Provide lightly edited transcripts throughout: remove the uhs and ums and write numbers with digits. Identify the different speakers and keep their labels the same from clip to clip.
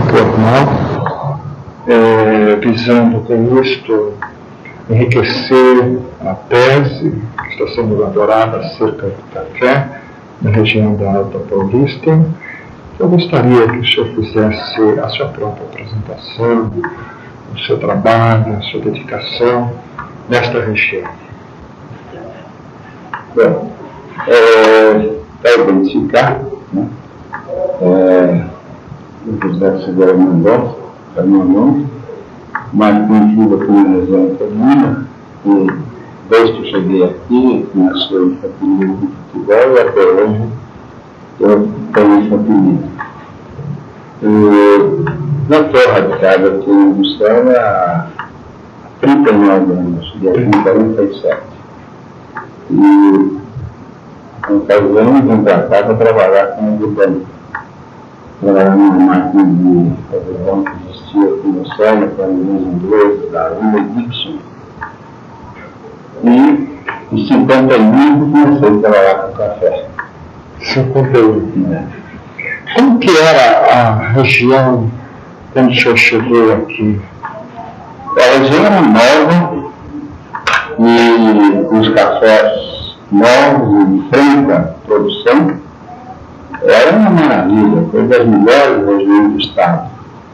Speaker 1: informal, visando com isto enriquecer a tese que está sendo elaborada acerca do café na região da Alta Paulista. Eu gostaria que o senhor fizesse a sua própria apresentação, o seu trabalho, a sua dedicação nesta região.
Speaker 2: Bom, para identificar, né? O José Silveira Mendonça, mais conhecido como Região Comuna, que desde que eu cheguei aqui, começou em apelido de futebol e até hoje eu tenho esse apelido. Eu estou radicado aqui em Augusta há 39 anos, cheguei aqui em 47. E no caso eu me contratar para trabalhar com algodão. Trabalhar numa máquina de algodão que existia aqui no Céu, com a inglesa da William Dixon. E em 51 comecei a trabalhar com café.
Speaker 1: 51, né? Como que era a região quando o senhor chegou aqui?
Speaker 2: A região era nova e os cafés novos e de franca produção era uma maravilha, foi das melhores regiões do estado.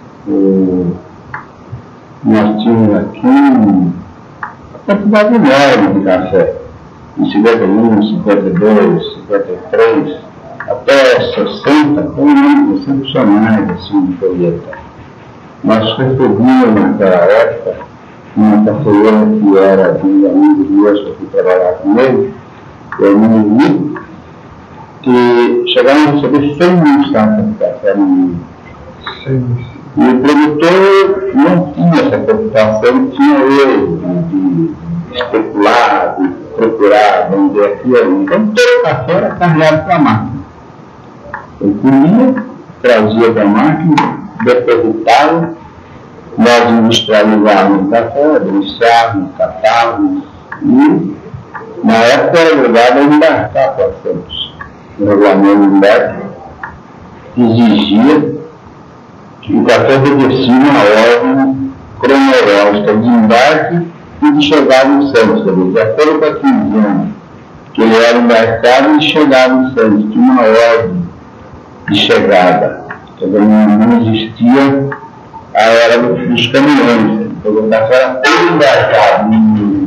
Speaker 2: Nós tínhamos aqui uma quantidade enorme de café, em 51, 52, 53, até 60, foi muito excepcionais assim, de colheita. Nós recebíamos naquela época uma cafeeira que era de um amigo meus que eu fui trabalhar com ele, eu me vi, que chegaram a receber 100 mil sacas de café no mundo. E o produtor não tinha essa preocupação, tinha ele de especular, de procurar vender aqui e ali. Então todo o café era carregado para a máquina. Eu comia, trazia para a máquina, depositava, nós industrializávamos o café, administrávamos, catávamos e na época era obrigado a embarcar para Santos. O regulamento do embarque exigia que o café obedecia uma ordem cronológica de embarque e de chegada em Santos. Quer dizer, de acordo com aquele ano que ele era embarcado e chegava em Santos, tinha uma ordem de chegada. Quer dizer, não existia a era dos caminhões. O café era todo embarcado.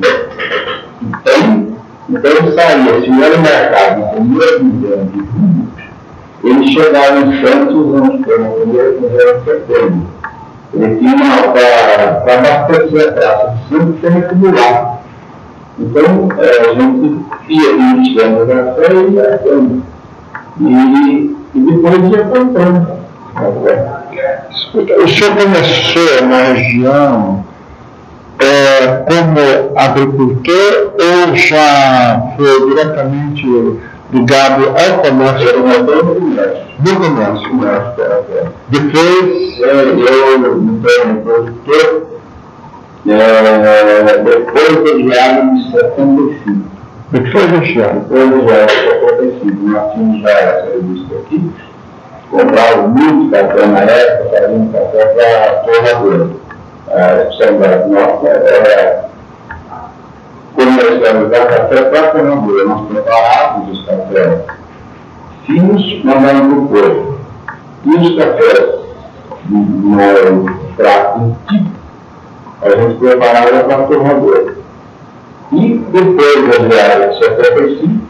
Speaker 2: Então ele saía, se era embarcado no primeiro milhão de rumo, ele chegava em Santos, vamos ter no primeiro milhão de setembro. Ele tinha para abastecer a praça de Santos e acumular. Então a gente ia 20 anos na fé e embarcando. E depois ia comprando.
Speaker 1: Escuta, o senhor começou na região como agricultor ou já foi diretamente ligado ao comércio? Do comércio. Depois
Speaker 2: eu me tornei produtor depois do diário de 75.
Speaker 1: Depois do diário
Speaker 2: de 75. Nós tínhamos já essa revista aqui. Comprava muito café na época, fazia um café para a torradora. A opção da nossa era comercializar café para a torradora. Nós preparávamos os cafés finos, mandávamos para o corpo. E os cafés no prato tipo, a gente preparava para a torradora. E depois da viagem de 75,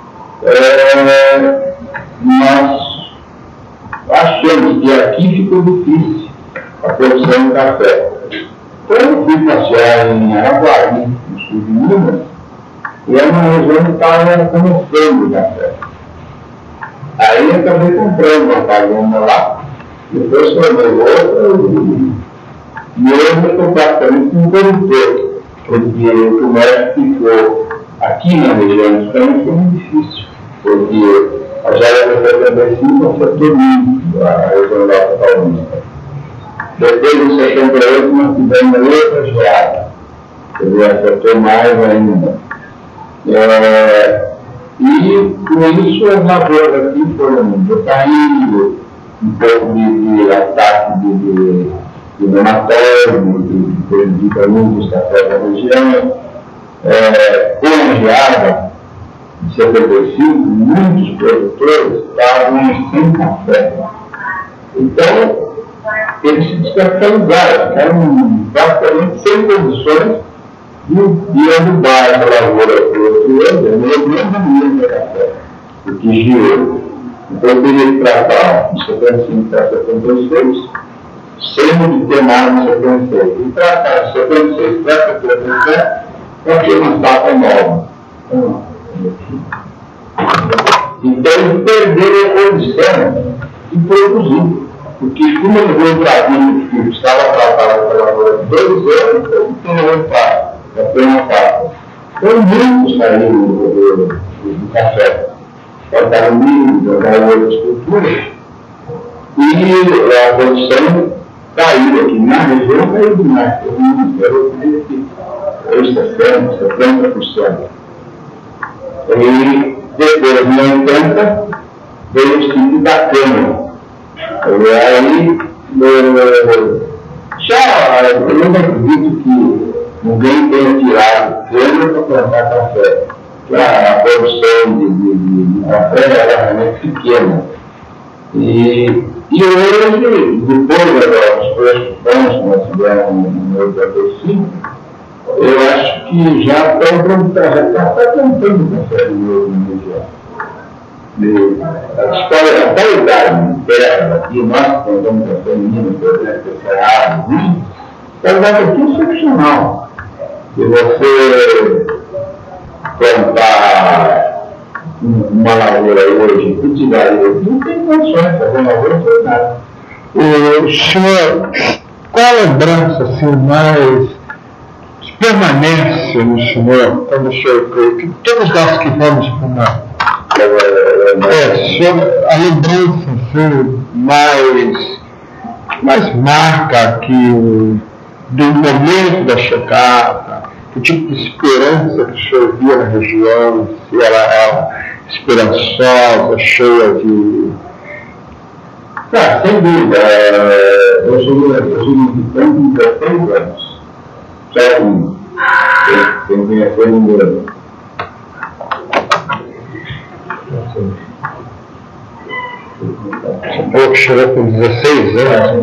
Speaker 2: nós achamos que aqui ficou difícil a produção de café. Então eu fui passear em Araguari, no sul de Minas, e era uma região que estava começando o café. Aí eu acabei comprando uma fazenda lá, depois formei outra, e eu me completamente com um produtor, porque o comércio ficou aqui na região de Franca foi muito difícil, porque a geração de 75 afetou muito a região da Alta Paulista. Depois de 78, nós tivemos outra geada, quer dizer, afetou mais ainda. E com isso as lavouras aqui foram decaindo, um pouco de ataque de nematóide, que prejudica muitos cafés da região. Com a geada de 75, muitos produtores estavam sem café. Então, eles se descapitalizaram, ficaram praticamente sem condições de adubar essa lavoura para o outro ano, mesmo café, porque girou. Então, eu teria que tratar de 75 para 76, sem ter nada de 76. E tratar de 76 para 77, para ter uma safra nova. Então, eles perderam a condição de produzir. Porque, como eu vou entrar que estava tratado pela lavoura de 2 anos, eu não tenho resultado, já foi uma safra. Então, muitos saíram do café. Cortaram milho, jogaram outras culturas, e a produção caiu aqui na região, caiu demais. Eu diria que 70%. E depois de 80, veio o ciclo da cana. E aí, eu não acredito que ninguém tenha tirado cana para plantar café. A produção de café era realmente pequena. E hoje, depois dos preços bons que nós tivemos em 85, eu acho que já estão plantando café de novo na região. A qualidade de terra, aqui nós plantamos café em Minas, por exemplo, Cerrado, a qualidade aqui é excepcional. Se você plantar uma lavoura hoje, cultivar hoje, não tem condições de fazer uma lavoura por nada.
Speaker 1: O senhor, qual a lembrança assim, mais permanece no senhor, quando o senhor, que todos nós que vamos para uma. A lembrança assim, mais marca aqui do momento da chegada, o tipo de esperança que o senhor via na região, se ela era esperançosa, cheia de.
Speaker 2: Sem dúvida. Eu sou militante de 16 anos. Sem conhecer ninguém.
Speaker 1: Você falou que chegou com 16 anos?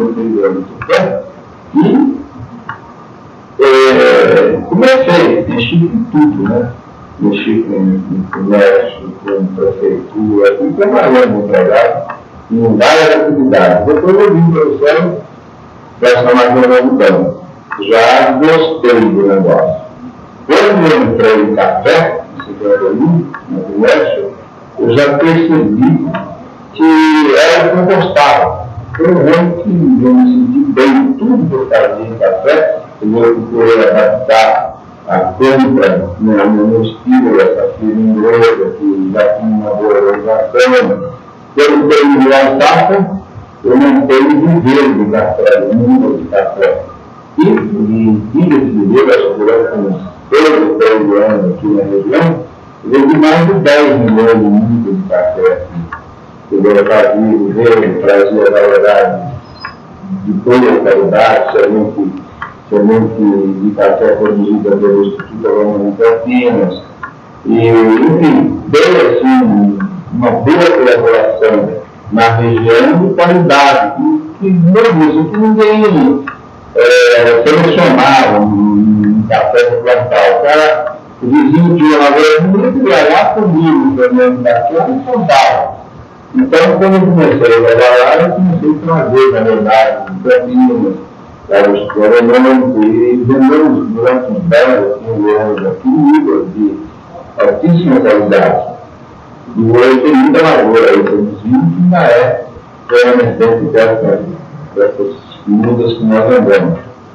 Speaker 2: E comecei, mexi com tudo, né? Mexi com comércio, com prefeitura, fui trabalhando empregado em várias atividades. Depois eu vim para o céu para essa máquina mudando. Já gostei do negócio. Quando eu entrei em café, no comércio, eu já percebi que era o que eu gostava. Eu realmente eu me senti bem, tudo que eu fazia em café, eu procurei adaptar a compra no estilo dessa firma inglesa, que já tinha uma boa organização. Quando terminou a safra, eu montei um viveiro de café, um número de café. E diga-se de viveiro, acho que durante uns 2 ou 3 anos aqui na região, eu vi mais de 10 milhões de mudas de café. Eu fazia viveiro, trazia variedades de boa qualidade, semente de café produzida pelo Instituto Agronômico de Campinas. E, enfim, deu assim uma boa colaboração na região de qualidade, que ninguém selecionava um café para plantar. O cara, o vizinho tinha uma lavoura bonita, ia lá comigo também no café e plantava. Então, quando eu comecei a trabalhar, eu comecei a trazer, na verdade, Campinas, para os agronômicos, e vendemos durante uns 10 ou 15 anos aqui livros de altíssima qualidade. E hoje tem muita lavoura aí produzindo, que ainda é permanente dessas mudas que nós vendemos.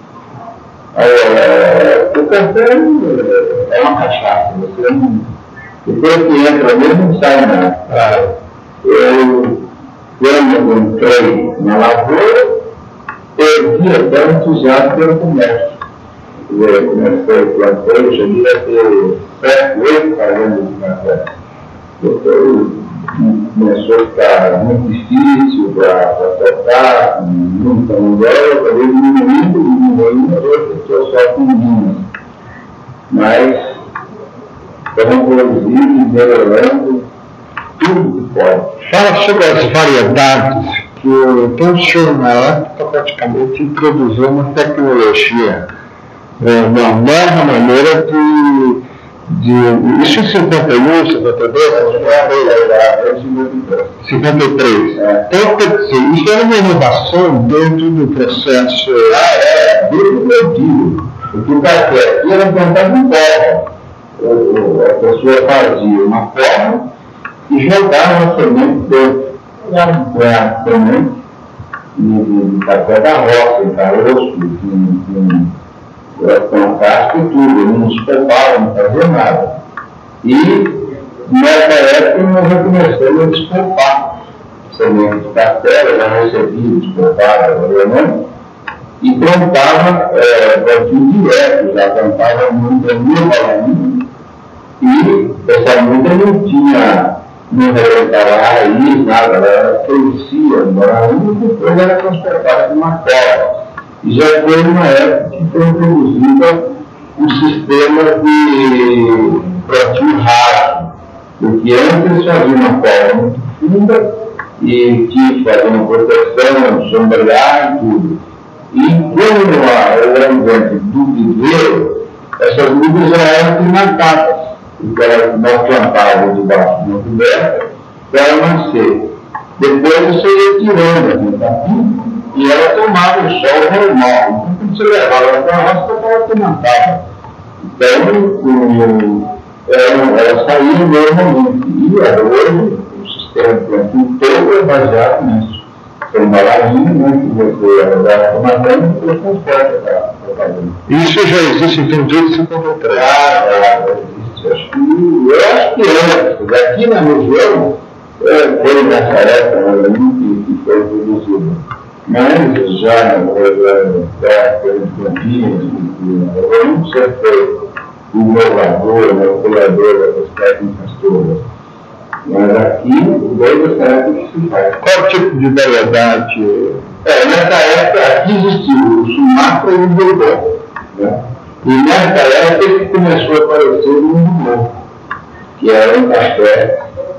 Speaker 2: O café é uma cachaça, você não, depois que entra mesmo não sai nada. Quando eu entrei na lavoura, perdi até o entusiasmo pelo comércio. Eu comecei a plantar, eu cheguei a ter 7, 8 fazendas de café. Eu começou a ficar muito difícil para tocar, muita mulher, talvez diminuindo, hoje estou só com meninas. Mas estamos produzindo, melhorando, tudo que pode.
Speaker 1: Fala sobre as variedades, que o senhor na época praticamente introduziu uma tecnologia, uma nova maneira isso em 51, 52, 53. Então, quer dizer, isso era uma inovação dentro do processo.
Speaker 2: Dentro do meu tio. Porque o café aqui era plantado em forma. A pessoa fazia uma forma e jogava a semente dentro. Era um prato também de café da roça, em caroço, com casca e tudo, não nos poupavam, não fazia nada. E nessa época nós já começamos a despolpar semente de café, já recebia despolpada, e plantava plantio direto, já plantava muita balaninha, e essa muda não arrebentava raiz, nada, ela crescia, e depois era transportada de uma corda. E já foi uma época que foi introduzida um sistema de plantio raso, porque antes fazia uma corda muito funda e tinha que fazer uma proteção, sombrear e tudo. E quando era ambiente do viveiro, essas mudas já eram climatadas, porque nós plantávamos debaixo de uma coberta para ela nascer. Depois você ia tirando a e ela tomava o sol normal. Então, quando você levava ela para a roça, ela pimentada. Então, ela saía normalmente. E hoje, o sistema de plantio todo é baseado nisso. Tem uma larinha, que você vai tomatando e você transporta para fazer.
Speaker 1: Isso já existe então desde 53.
Speaker 2: Existe. Eu acho que antes. Aqui na região, foi nessa época que foi produzido. Mas já na época de Campinas, eu não sei se foi o inovador, o criador das técnicas todas. Mas aqui, desde essa época que se faz.
Speaker 1: Qual tipo de variedade?
Speaker 2: Nessa época aqui existiu o Sumatra e o Bourbon. Né? E nessa época que começou a aparecer o Mundo Novo, que era um café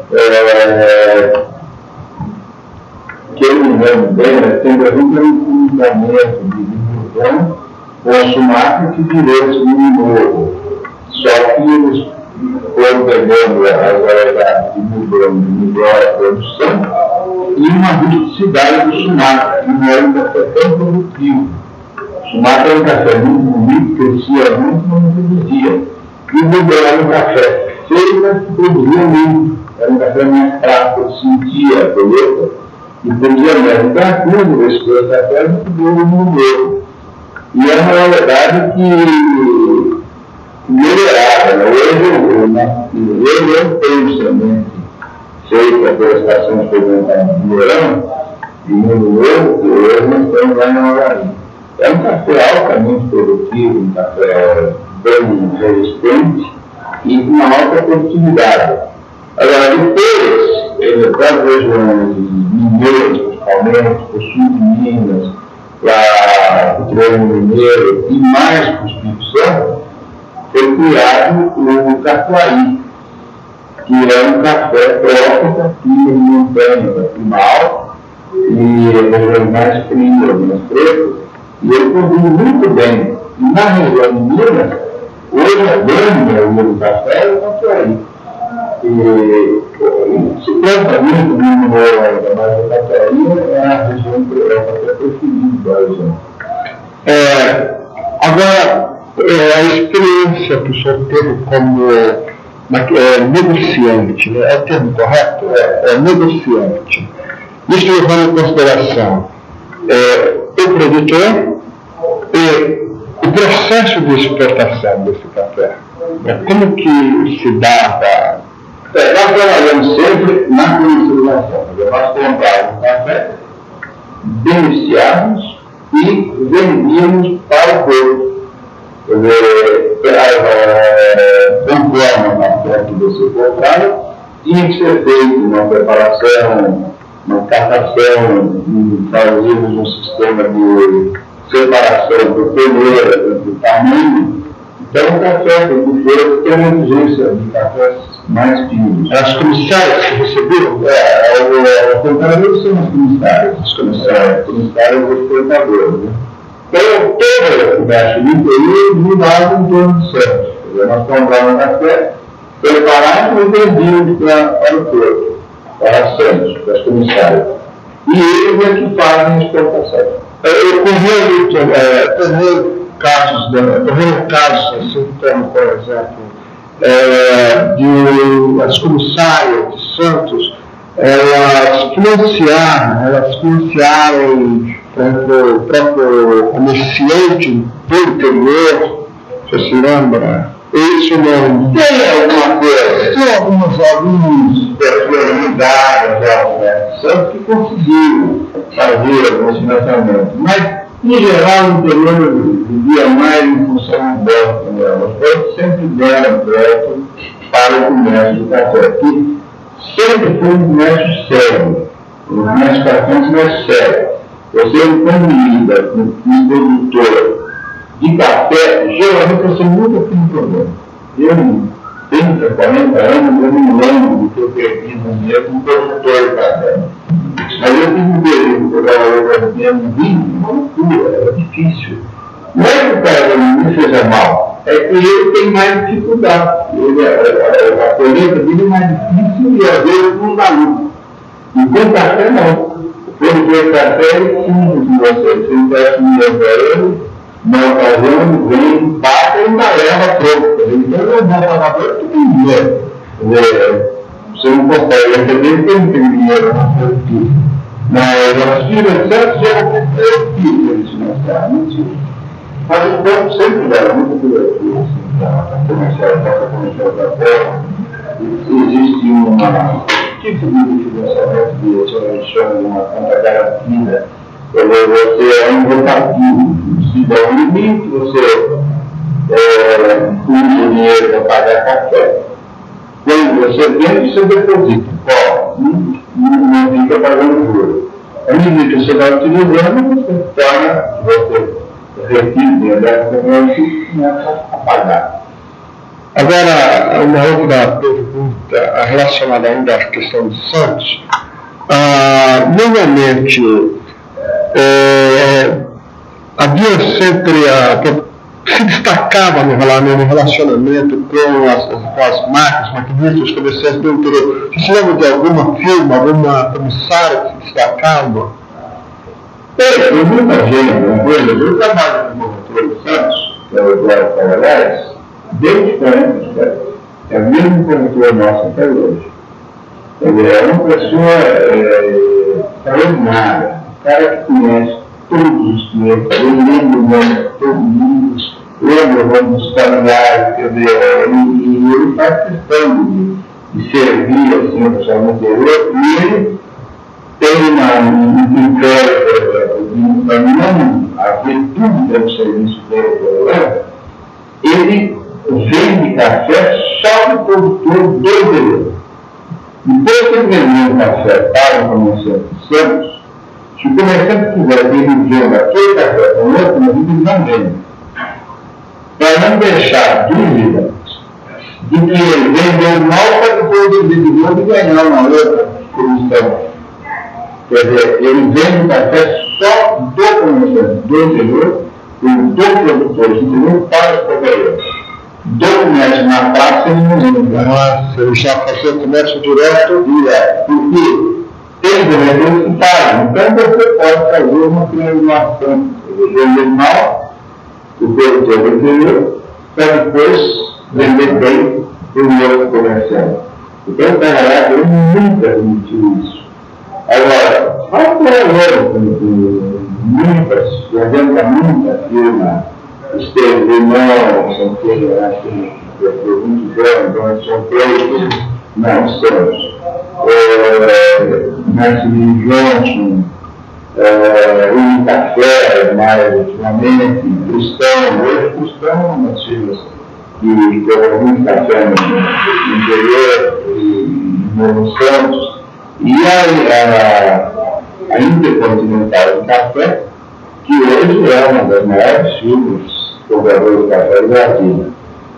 Speaker 2: que eu me lembro bem, tem um cruzamento de Bourbon com o Sumatra que virou esse Mundo Novo. Só que eles foram pegando as variedades de Bourbon, de melhor produção, e uma rusticidade do Sumatra, que não era um café tão produtivo. O Sumatra era um café muito bonito, crescia muito, mas não produzia. E o Bourbon era um café feio, mas que produzia muito. Era um café mais fraco, sentia a colheita e podia mesmo. Então, a curva desse café é muito boa no mundo. E é uma verdade que melhorada. Né? Hoje eu tenho também feito a prestação experimental de Mourão e Mundo Novo, que hoje nós estamos lá na Havaí. É um café altamente produtivo, um café bem resistente e com uma alta produtividade. Agora, depois, para as regiões mineiras, principalmente, para o sul de Minas, para o Triângulo Mineiro e mais para o Espírito Santo, foi criado o Capuaí, que é um café próprio daqui de montanha, daqui mal, e regiões mais frias, mais frescas, e ele produz muito bem. E na região de Minas, hoje a grande maioria do café é o Capuaí. Se planta muito no ainda, mas o Capuaí é a região que é o café preferido da região.
Speaker 1: Agora, a experiência que o senhor teve como negociante, né? É o termo correto? Negociante. Isso levando em consideração o produtor e o processo de exportação desse café. Como que se dá
Speaker 2: nós trabalhamos sempre na comercialização. Nós comprávamos café, beneficiávamos e vendíamos para o povo. Quer dizer, conforme a café que você comprava, tinha que ser feito uma preparação, uma captação, fazíamos um sistema de separação por peneira, por tamanho. Então o café tem uma exigência de cafés mais finos.
Speaker 1: As comissárias que receberam?
Speaker 2: Os contadores são os comissários. Os comissários e os contadores. Né? Então, todo o comércio do interior mudava em torno de Santos. Nós comprávamos café, preparávamos e vendíamos para o porto, para Santos, para as comissárias. E eles é que fazem a exportação.
Speaker 1: Ocorreram casos assim, como, por exemplo, de as comissárias de Santos, elas financiaram o próprio comerciante do interior, você se lembra? Isso não
Speaker 2: tem alguma coisa.
Speaker 1: Tem alguns
Speaker 2: personalidades, né? Santos que conseguiram fazer alguns financiamentos, mas em geral o interior vivia mais em função do banco, né? Os bancos sempre deram crédito para o comércio do café, que sempre foi um comércio sério, um comércio café é um comércio sério. Você quando lida com um produtor de café, geralmente você nunca tem um problema. Eu, 30, 40 anos, eu não lembro do que eu perdi no dinheiro com um produtor de café. Mas eu tive um período que eu trabalhei com vinho, uma loucura, era difícil. Não é que o cara não seja mal, é que ele tem mais dificuldade. A colheita dele é mais difícil e às vezes não dá lucro. E com café não. Quando tem café, ele simples de você investe um dinheiro para ele, na ocasião ele vem, passa e ainda leva pouco. Então ele é um bom pagador que tem dinheiro. Você não consegue receber porque não tem dinheiro na sua vida. Mas as finanças são difíceis de financiar, mentira. Mas o banco sempre dá muita cobertura para comercial da terra. Existe um tipo de financiamento que eu chamo de uma conta garantida. Você é um rotativo, se dá um limite, você usa o dinheiro para pagar café. Quando você vende, você deposita. Não fica pagando juros. À medida que você vai utilizando, você retira o dinheiro da comércio e começa a pagar.
Speaker 1: Agora, uma outra pergunta relacionada ainda à questão de Santos. Normalmente, havia sempre se destacava no relacionamento com as marcas, maquinistas, comerciantes do interior. Você se lembra de alguma firma, alguma comissária que se destacava?
Speaker 2: Tem muita gente, eu trabalho como promotor de Santos, que é o Eduardo Cavalhares, desde 40 anos, é o mesmo promotor nosso até hoje. Ele é uma pessoa extraordinária, um cara que conhece todos os clientes, ele lembra o nome de todo mundo, lembra o nome dos familiares, e ele faz questão de servir assim, o pessoal no interior, e ele tem um crédito, para não haver dúvida no serviço dele, ele vende café só do produtor do interior. Depois que ele vendeu o café para o comerciante de Santos, se o comerciante quiser que ele venda aquele café com outro, ele não vende. Para não deixar dúvida de que ele vendeu mal para depois o vendedor e ganhar uma outra comissão. Quer dizer, ele vende o café só do comerciante do interior, do produtor do interior para os provedores. Do comércio na praça, ele não vende.
Speaker 1: Ele já fazia comércio direto,
Speaker 2: porque tem vendedores que pagam. Então você pode fazer uma triangulação. Vender mal o produtor do interior, para depois vender bem o outro comerciante. Então o Canadá nunca permitiu isso. Agora, muita firma esteve não, são três, acho que por muitos anos, são três, não, Santos, Martin Johnson, Unicafé, mais ultimamente, Cristão, hoje Cristão, umas firmas que colocam muito café no interior, e Morro Santos, e a Intercontinental de Café, que hoje é uma das maiores firmas compradoras de café do Brasil.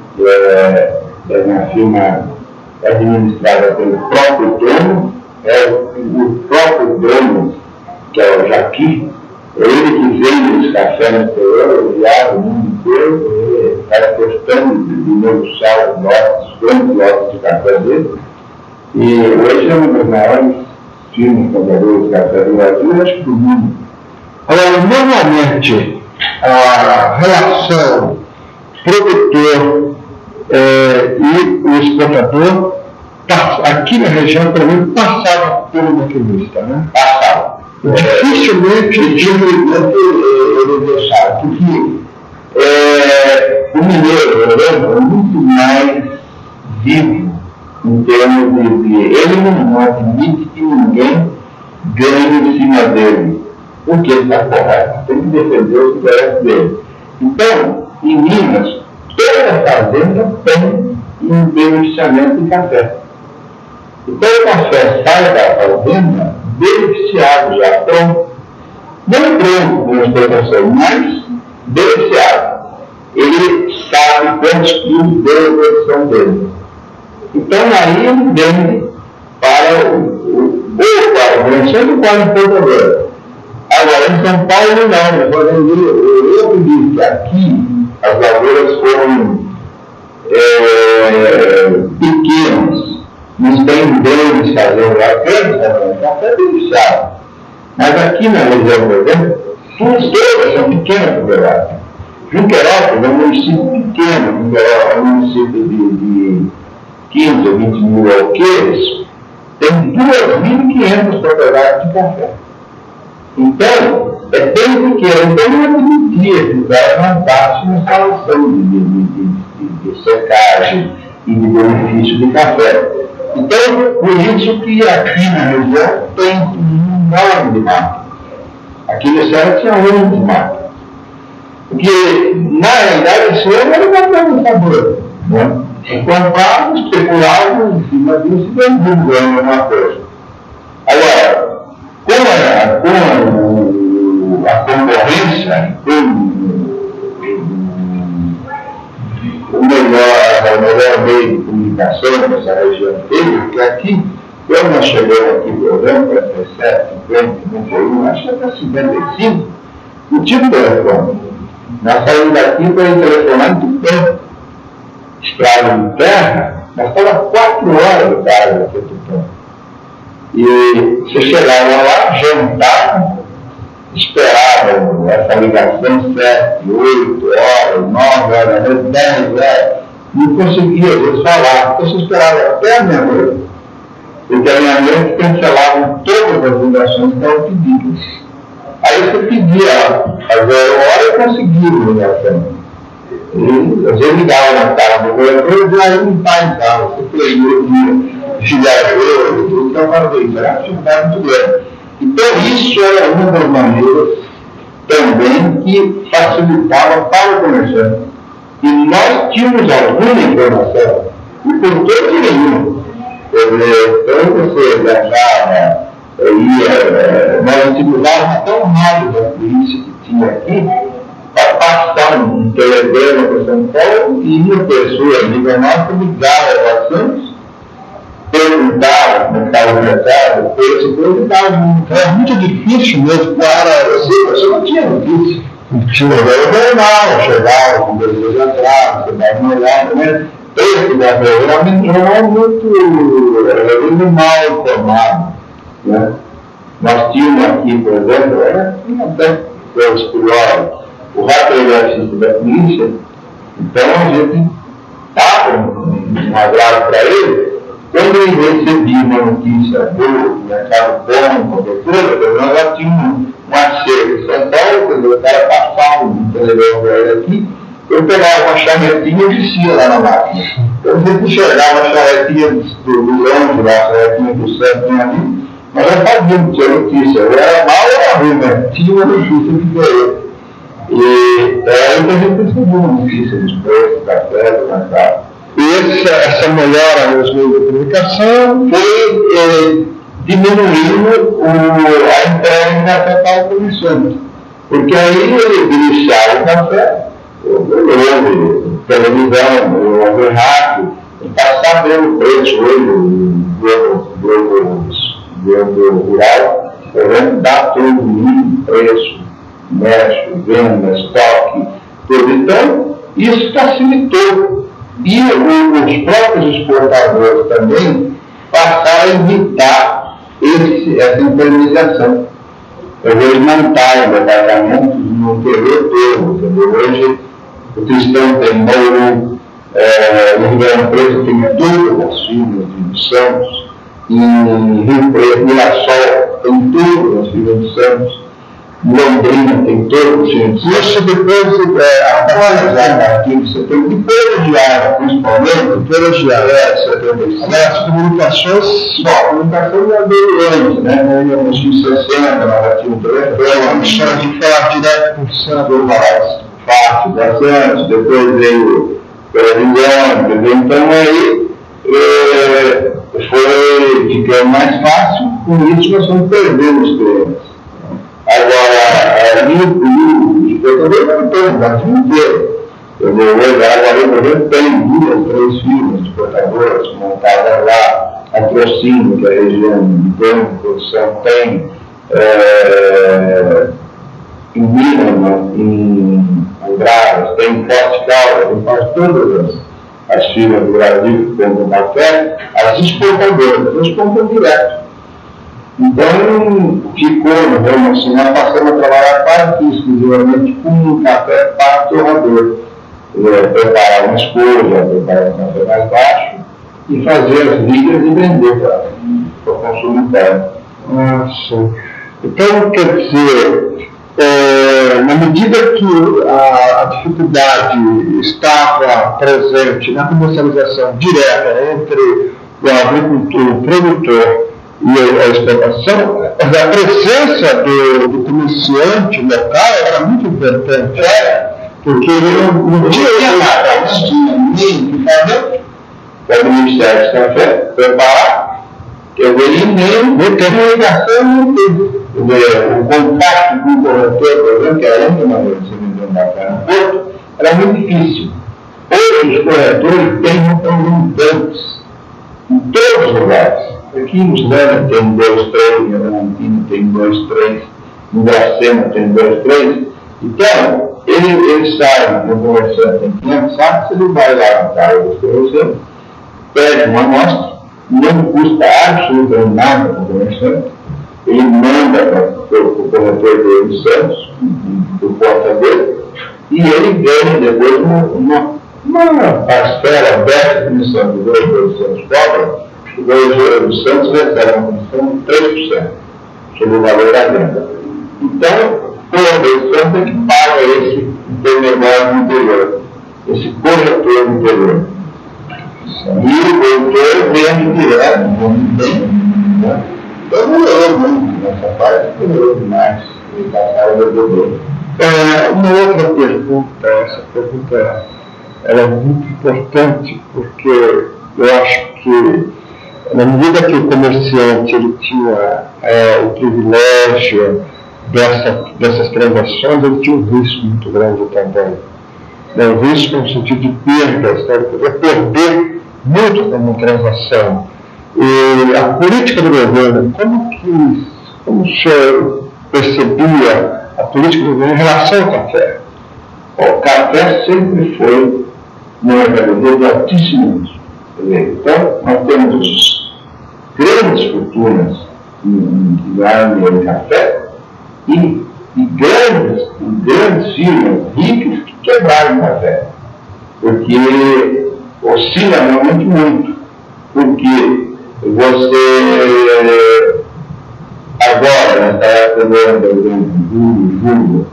Speaker 2: É uma firma administrada pelo próprio dono, o próprio dono, que é o Jaqui, ele que vende esse café no exterior, ele viaja o mundo inteiro, ele está apostando de negociar os grandes lotes de café dele. E hoje é uma das maiores firmas compradoras de café do Brasil, acho que do mundo.
Speaker 1: Agora, normalmente, a relação produtor e o exportador, aqui na região, pelo menos, passava por uma maquinista, né?
Speaker 2: Passava.
Speaker 1: Dificilmente
Speaker 2: ele deixava, porque o mineiro é muito mais vivo em termos de ele não admite que ninguém ganhe em cima dele, porque ele está correto, tem que defender os interesses dele. Então, em Minas, toda fazenda tem um beneficiamento de café. Então o café sai da fazenda beneficiado já, pronto. Não pronto com exportação, mas beneficiado. Ele sabe quantos quilos deu a produção dele. Então aí ele vende para o vencedor ou para o importador. Agora em São Paulo não, eu acredito que aqui as lavouras foram pequenas, nos tem grandes fazendas, grandes café beneficiado. Mas aqui na região, por exemplo, todas são pequenas propriedades. Junquerópolis é um município pequeno, Junquerópolis é um município de 15 ou 20 mil alqueires, tem 2.500 propriedades de café. Então, é bem pequeno, então não admitia que levantasse uma instalação de secagem e de benefício de café. Então, por isso que aqui na região tem um enorme de máquina. Aqui no Ceará tinha 11 máquinas. Porque, na realidade, isso era um papel de favor. Né? Compravam, especulavam em cima disso e ganhando alguma coisa. Agora, com a concorrência, o melhor meio de comunicação nessa região teve, porque aqui, quando nós chegamos aqui, por exemplo, 47, 50, 51, acho que até 55, não tinha telefone. Nós saímos daqui para ir telefonar em tudo tempo. Estrada de terra, nós estávamos 4 horas de casa aqui do tempo. E você chegava lá, jantava, esperava essa ligação 7, 8 horas, 9 horas, 10 horas, não conseguia às vezes falar, então você esperava até a meia-noite, porque a meia-noite cancelavam todas as ligações que estavam pedidas. Aí você pedia a 0 horas e conseguia a ligação. E às vezes ligava na cara do governador e dizia, não está em casa, você pregou viajou, então para ver, era uma atividade muito grande. Então isso era uma das maneiras também que facilitava para o comerciante. E nós tínhamos alguma informação, e por todo nenhum. Então você viajava, nós utilizávamos tão rápido a polícia que tinha aqui, para passar um telegrama para São Paulo e uma pessoa amiga nossa ligava a Santos, perguntava como estava o mercado,
Speaker 1: é muito difícil mesmo para.
Speaker 2: Você não tinha notícia. Era normal, chegava com 2 dias atrás, você dava uma olhada, né? Esse da era muito mal informado. Né? Nós tínhamos aqui, por exemplo, tinha até coisas curiosas. O radiografista da polícia, então a gente dava um agrado para ele. Quando ele recebia uma notícia do mercado bom, qualquer coisa, nós já tínhamos uma cerca em São Paulo, quando o cara passava um telegrama para ele aqui, eu pegava uma charretinha e descia lá na máquina. Então a gente enxergava a charretinha do longe, lá, a charretinha do centro ali, nós já sabíamos que tinha notícia. Era mal ou era ruim, né? Tinha uma notícia que veio. E aí que a gente recebeu uma notícia dos preços, da festa, do mercado.
Speaker 1: essa melhora nos meios de comunicação
Speaker 2: foi diminuindo a entrega da café ao comerciante. Porque aí ele beneficiava o café, houve televisão, houve rádio, e passar pelo preço hoje, do rural, por exemplo, dá todo o mínimo preço, comércio, venda, estoque, tudo. Então, isso facilitou. E os próprios exportadores também passaram a evitar essa intermediação. Eles montaram departamentos no interior todo, entendeu? Hoje o Cristão tem Mouro, o Rio Grande Preto tem todas as firmas de Santos, em Rio Preto, Mirassol tem todas as firmas de Santos, Londrina tem todas as firmas de Santos.
Speaker 1: Isso depois
Speaker 2: depois de área, principalmente,
Speaker 1: pelas diárias, as comunicações,
Speaker 2: a comunicação já veio antes, né? Nos anos 60, nós tínhamos telefone,
Speaker 1: de falar direto com o Santos,
Speaker 2: mais fácil, bastante, depois veio televisão, entendeu? Então aí foi ficando mais fácil, com isso nós estamos perdendo os clientes. Agora, o exportador não tem, o Brasil inteiro. Agora, por exemplo, tem 2, 3 firmas exportadoras montadas lá, Patrocínio, que é a região de Campo, produção, tem em Minas, em Andradas, tem em Forte Caldas, tem quase todas as firmas do Brasil que compram café, as exportadoras, elas compram direto. Então, ficou, assim, nós passamos a trabalhar quase que exclusivamente com café para torrador. Preparar uma escolha, preparar um café mais baixo e fazer as ligas e vender para o consumo interno.
Speaker 1: Sim. Então, quer dizer, na medida que a dificuldade estava presente na comercialização direta entre o agricultor, o produtor e a exportação, a presença do comerciante local era muito importante. Porque não tinha nada, não tinha nem que fazer.
Speaker 2: O Ministério de Café preparar, eu vejo nem tem ligação, não tem. O contato com o corretor, por exemplo, que era uma maneira de se vender um café no porto, era muito difícil. Hoje os corretores têm representantes em todos os lugares. Aqui em Islândia tem 2, 3, em Argentina tem 2, 3, em Dracena tem 2, 3. Então, ele sabe que o comerciante tem 500 sacos, ele vai lá no carro do comerciante, pede uma amostra, não custa absolutamente nada para o comerciante, ele manda para o corretor dele em Santos, do porta dele, e ele ganha depois uma parcela aberta de comissão do corretor Santos cobra, o corretor do Santos recebe uma comissão de 3% sobre o valor da venda. Então, toda eleição tem que pagar esse intermediário no interior, esse corretor no interior. E o corretor vende direto, então melhorou muito nessa parte, melhorou demais.
Speaker 1: Uma outra pergunta, essa pergunta ela é muito importante, porque eu acho que na medida que o comerciante ele tinha o privilégio dessas transações, ele tinha um risco muito grande também. O risco no sentido de perdas, ele podia perder muito como transação. E a política do governo, como o senhor percebia a política do governo em relação ao café?
Speaker 2: O café sempre foi uma mercadoria de altíssimo risco. Então, nós temos grandes fortunas em ganhar em café, e grandes firmas ricas que quebraram o café, porque oscila realmente muito, porque você agora, nessa época do julho,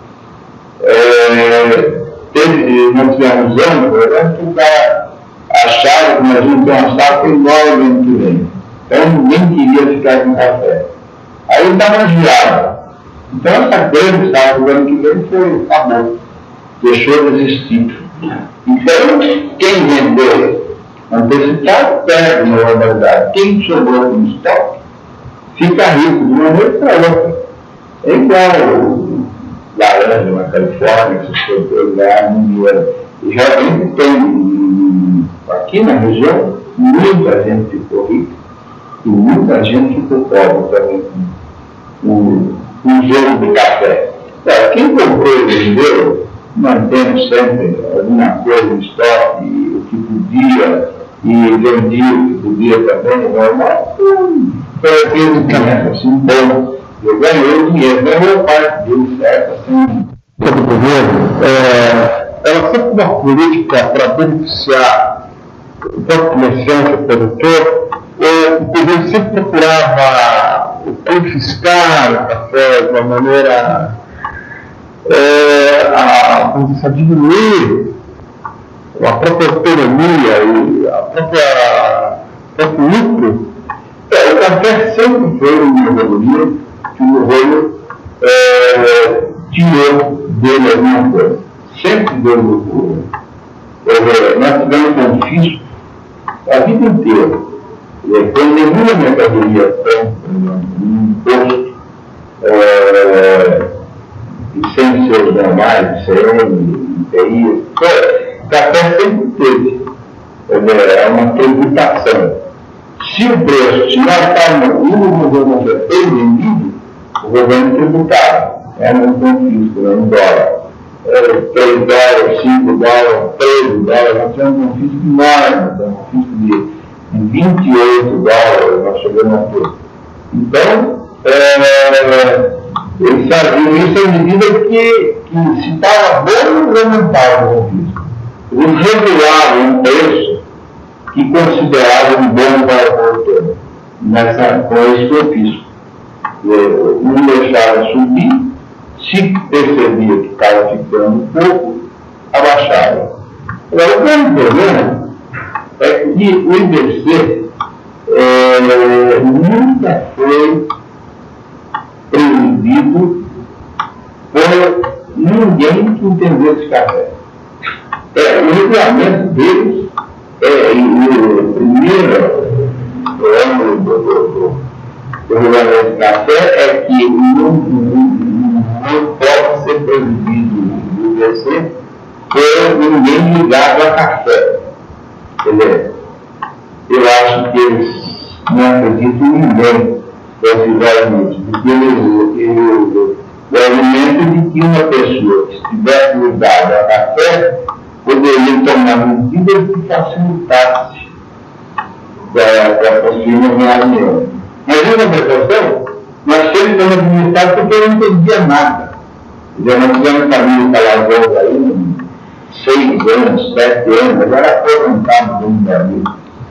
Speaker 2: nós tivemos anos, por exemplo, que o cara achava que nós íamos ter uma safra enorme ano que vem, então ninguém queria ficar com café. Aí estava na geada. Então essa grande safra do ano que vem acabou, deixou de existir. Então, quem vendeu antecipado perde uma normalidade. Quem sobrou com estoque fica rico de uma noite para outra. É igual laranja na Califórnia, essas coisas lá no dinheiro. E realmente tem, aqui na região, muita gente ficou rica e muita gente ficou pobre também com o jogo do café. Quem comprou e vendeu, mantendo sempre alguma coisa em estoque, o que podia, e vendia o que podia também, normal, foi aquele que assim, bom. Eu ganhei dinheiro, ganhou parte dele, certo? Assim,
Speaker 1: todo o governo, ela sempre uma política para beneficiar o próprio comerciante, o produtor, o governo sempre procurava confiscar o café de uma maneira a diminuir a própria autonomia e a próprio lucro. O café sempre foi uma economia que o governo tirou dele alguma coisa. Sempre deu lucro. Nós tivemos confisco a vida inteira. Quando nenhuma mercadoria compra, um imposto, sem seus normais, CM, IPI, o café sempre teve. É uma tributação. Se o preço, se nós estávamos no governo foi vendido, o governo tributava. Era um confisco, um dólar. 3 dólares, 5 dólares, 13 dólares, nós tivemos um confisco enorme, um confisco de 28 dólares, nós chegamos a ter. Então, eles faziam isso à medida que se estava bom, eles aumentavam o confisco. Eles regulavam um preço que consideravam bom para o produtor, com esse confisco. Não deixava subir, se percebia que estava ficando pouco, abaixava. Agora, o grande problema é que o IBC nunca foi presidido por ninguém que entendesse café. O regulamento deles, o primeiro ano do regulamento de café é que não pode ser presidido do IBC por ninguém ligado a café. Eu acho que eles não acreditam em ninguém possivelmente, porque o argumento de que uma pessoa que estivesse ligada a café poderia tomar medidas que facilitasse para conseguir uma reunião. Mas uma questão, nós sempre estamos administrados porque eu não entendia nada. Nós tivemos família Calazans aí, 6 anos, 7 anos, agora aposentado do Brasil.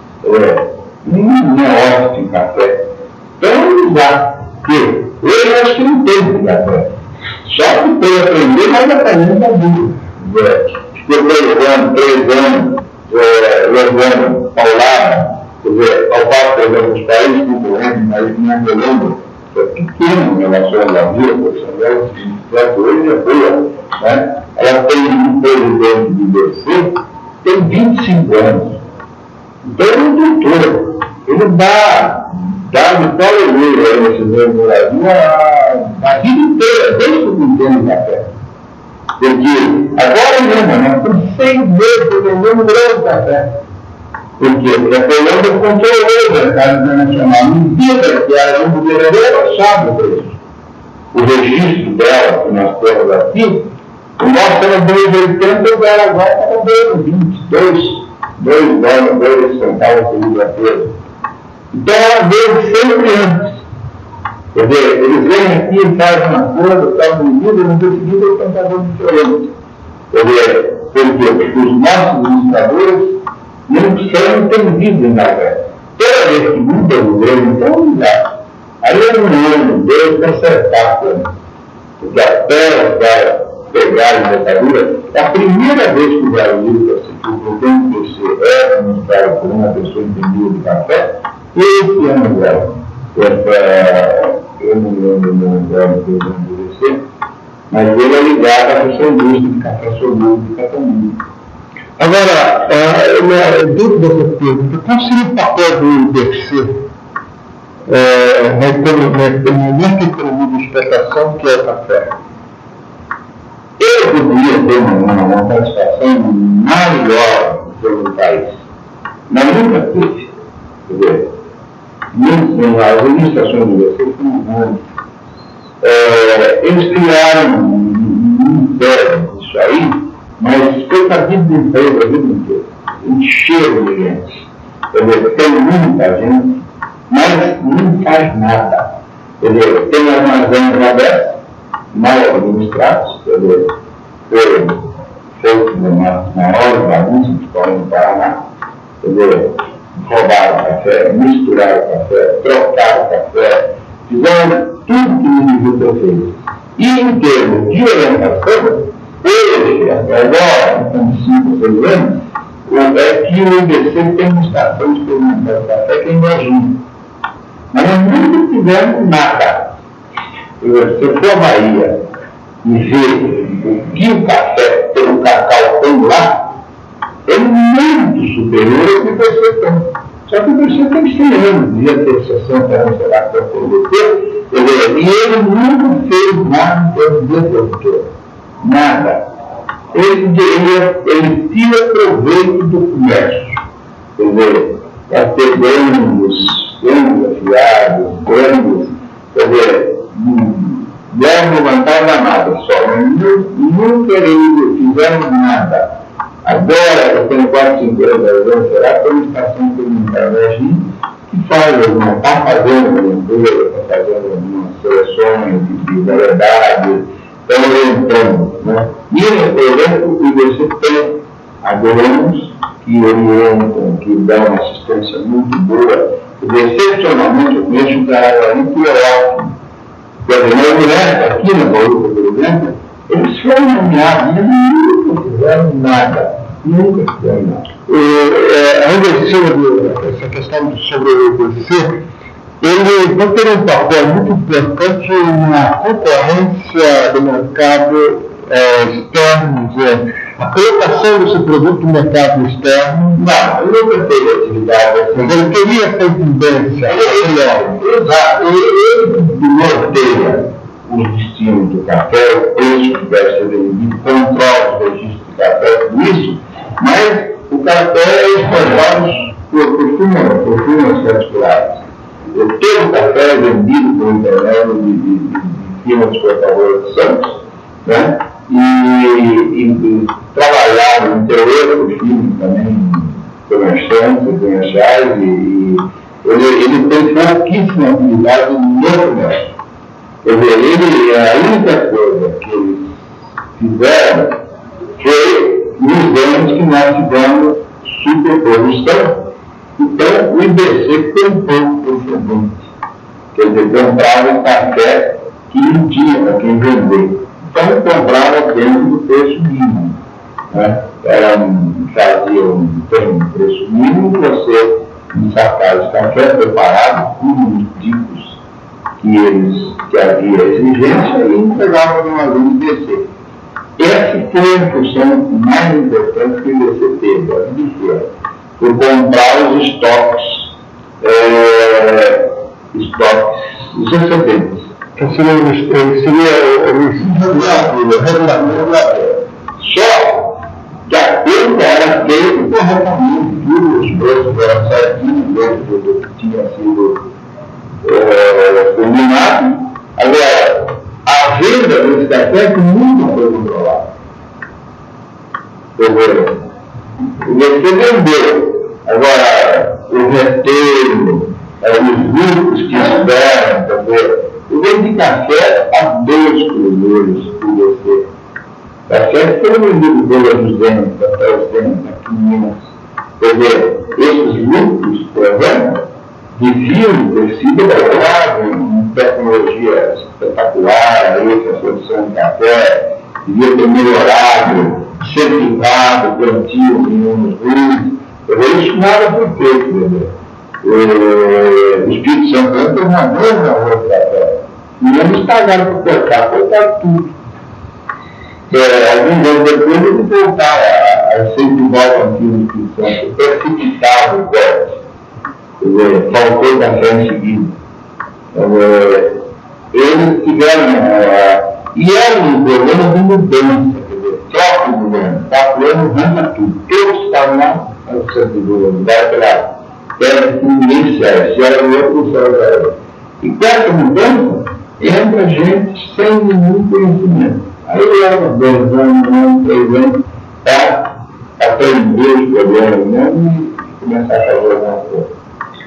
Speaker 1: Não é ótimo café. Então, já que eu acho que não tem de café. Só que tem aprender, mas aprendendo da vida. Ficou 2 anos, 3 anos, levando paulada, ao passo, por exemplo, os países concorrentes, mas na Colômbia, é pequeno em relação ao Brasil, por exemplo, hoje é boa. Né? Ela tem um presidente do IBC, tem 25 anos. Então, ele é um doutor. Ele dá de qual orgulho aí nesse meio do Brasil a vida inteira, desde que eu entendo café. Porque agora mesmo, né, por 6 meses eu vendeu um grão de café. Por quê? Porque a Colômbia controlou o mercado internacional. Medida que era um governo, ela sabe o preço. O registro dela, que nós temos aqui, o nosso era 2,80, o dela agora estava 2,20, 2 dólares, 2 centavos por libra. Então, ela veio sempre antes. Quer dizer, eles vêm aqui e fazem uma coisa, fazem medida, e no dia seguinte eles estão fazendo diferente. Quer dizer, por quê? Porque os nossos administradores não são entendidos em café. Toda vez que muda o governo, então mudar. Aí é um ano, 2, consertar a coisa. Porque até os caras pegarem a ditadura, é a primeira vez que o Brasil, que o governo do PC é administrado por uma pessoa entendida de café, esse ano agora. Eu não lembro o nome dela do governo do PC, mas ele é ligado à sua indústria de café solúvel de café. Agora, dentro dessa pergunta, qual seria o papel do IBC nessa economia de exportação que é o café?
Speaker 2: Eu poderia ter uma participação maior pelo país, mas nunca teve. Quer dizer, as administrações do IBC foram ruins. Eles criaram um império disso aí, mas foi para a vida do emprego, a vida inteira. Encheram de gente. Quer dizer, tem muita gente, mas não faz nada. Quer dizer, tem armazéns abertos, mal administrados, quer dizer, foi feito uma maior bagunça de história no Paraná. Quer dizer, roubaram o café, misturaram o café, trocaram o café, fizeram tudo que não devia ter feito. E em termos de orientação, hoje, agora, com 5 ou 6 anos, é que o IBC tem uma estação experimental de café que é em Brasília. Mas nós nunca tivemos nada. Se você for à Bahia e ver o que o café pelo cacau tem lá, é muito superior ao que você tem. Só que você tem 100 anos, devia ter 60 anos, sei lá, para produtor, e ele nunca fez nada em termos de produtor. Nada. Ele tira proveito do comércio. Quer dizer, vai ter grandes afiados, quer dizer, deve levantar nada só, mas nunca eles fizeram nada. Agora, eu tenho 4, 5 anos, será que uma estação experimental da China que faz, está fazendo uma empresa, está fazendo algumas seleções de variedades, estão orientando, né? E, por exemplo, o IBC tem agrônomos que orientam, que dão uma assistência muito boa. Excepcionalmente, eu conheço um cara ali que é ótimo. Quer dizer, na Unesco, aqui na Baúca, por exemplo, eles foram nomeados, mas nunca fizeram nada. Nunca fizeram nada.
Speaker 1: Ainda sobre essa questão sobre o IBC, ele vai ter um papel muito importante na concorrência do mercado externo, a colocação desse produto no mercado externo.
Speaker 2: Não, ele nunca teve atividade assim.
Speaker 1: Mas ele teria essa incumbência.
Speaker 2: Exato. Ele norteia os destinos do café, o preço que deve ser vendido, controla os registros do café, tudo isso, mas o café é exportado por firmas particulares. Todo o café é vendido por intermédio de firmas exportadoras de Santos, né? E trabalhar no interior do filme também, comerciantes, comerciais, e ele tem pouquíssima atividade no comércio. Quer dizer, a única coisa que eles fizeram foi nos anos que nós tivemos superprodução. Então, o IBC comprou profundamente. Quer dizer, comprava o café que não tinha para quem vender. Então, comprava dentro do preço mínimo. Né? Fazia um preço mínimo, você ensacava esse café preparado, tudo os tipos que havia exigência e entregava no armazém do IBC. Essa foi a função mais importante que o IBC teve, a vida inteira. Por comprar os estoques dos excedentes.
Speaker 1: Então seria
Speaker 2: regulador. Só que a coisa era feita corretamente, os preços eram certinhos dentro do que tinha sido combinado. Agora, a venda desse café nunca foi controlada. O IBC vendeu. Agora, o verteiro, os lucros que esperam, entendeu? Eu vendi café a 2 cruzeiros por IBC. Café foi vendido pelas 200, até os 100, aqui em Minas. Quer dizer, esses lucros, por exemplo, deviam ter sido colocados em tecnologia espetacular, a produção de café, devia ter melhorado, certificado, plantio em unos ruins. Isso nada foi feito, entendeu? O Espírito Santo tem uma grande rua de café. E eles pagaram para cortar tudo. Alguns anos depois eles voltaram Aí sempre volta aquilo que foi precipitado o corte. Quer dizer, faltou café em seguida. Eles tiveram, e era um problema de mudança, quer dizer, troca o governo, está plano, arranca tudo. Todos estavam lá, no centro do governo, vai para lá, quer que ninguém serve, se era o outro, se era o outro. E com essa mudança, entra gente sem nenhum conhecimento. Aí leva 2 anos, 3 anos, para aprender os problemas mesmo e começar a fazer alguma coisa.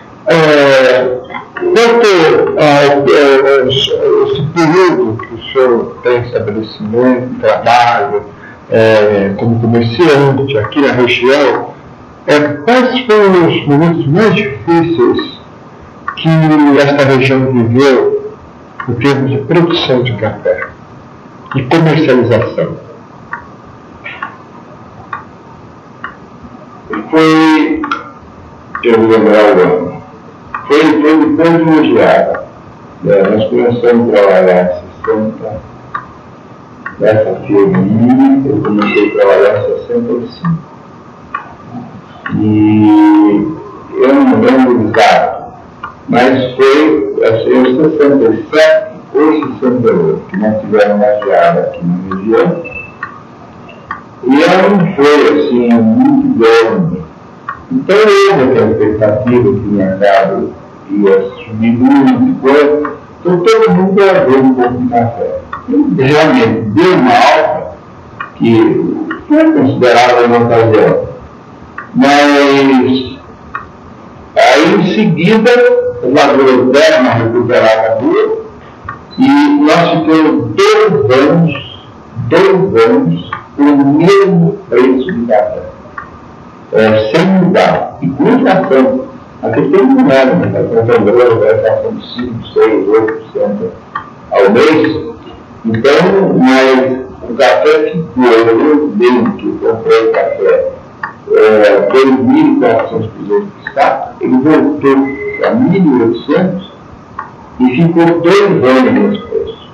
Speaker 1: Quanto a esse período que o senhor tem estabelecimento, trabalho, como comerciante aqui na região, quais foram os momentos mais difíceis que esta região viveu em termos de produção de café e comercialização?
Speaker 2: Foi, eu vou lembrar o ano, foi depois de uma geada. Nós começamos a trabalhar em 60, nessa firma minha, eu comecei a trabalhar em 65. E eu não lembro exato, mas foi em 67 ou 68 que nós tivemos uma geada aqui na região. E ela não foi assim muito grande. Então houve aquela expectativa que o mercado ia subir muito, coisa. Então todo mundo ia ver um pouco de café. E realmente deu uma alta que foi considerável na ocasião. Mas aí em seguida as lavouras deram a recuperar a rua e nós ficamos 2 anos com o mesmo preço de café. Sem mudar. E com inflação. A questão não era, né? A inflação vai passando 5, 6, 8% ao mês. Então, mas o café ficou, eu mesmo que comprei café, 2.400 cruzeiros de saco, ele voltou a 1.800 e ficou 2 anos nesse preço.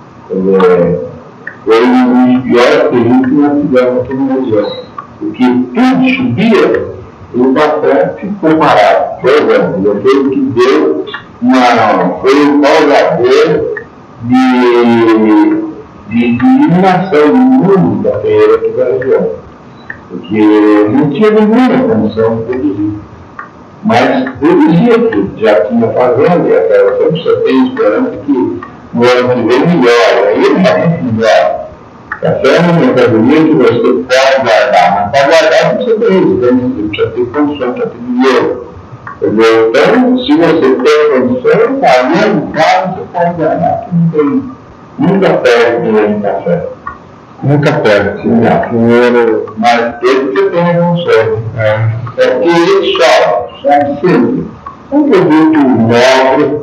Speaker 2: Foi um dos piores períodos que nós tivemos aqui na região. Porque tudo subia, o café ficou parado. Por exemplo, aquele que deu foi um causador de eliminação do mundo da feira aqui da região. Porque não tinha nenhuma condição de produzir. Mas produzia tudo, já tinha fazenda, e até sempre só tem esperança que no ano que vem melhor, aí é muito melhor. Café é uma mercadoria que você pode guardar, mas para guardar você tem isso, você precisa ter condição, precisa ter dinheiro. Entendeu? Então, se você tem condição, pagando caro, você pode guardar, nunca perde dinheiro de café.
Speaker 1: Nunca perde, dinheiro,
Speaker 2: mas ele que tem a condição. É que ele sobe sempre. Um produto nobre,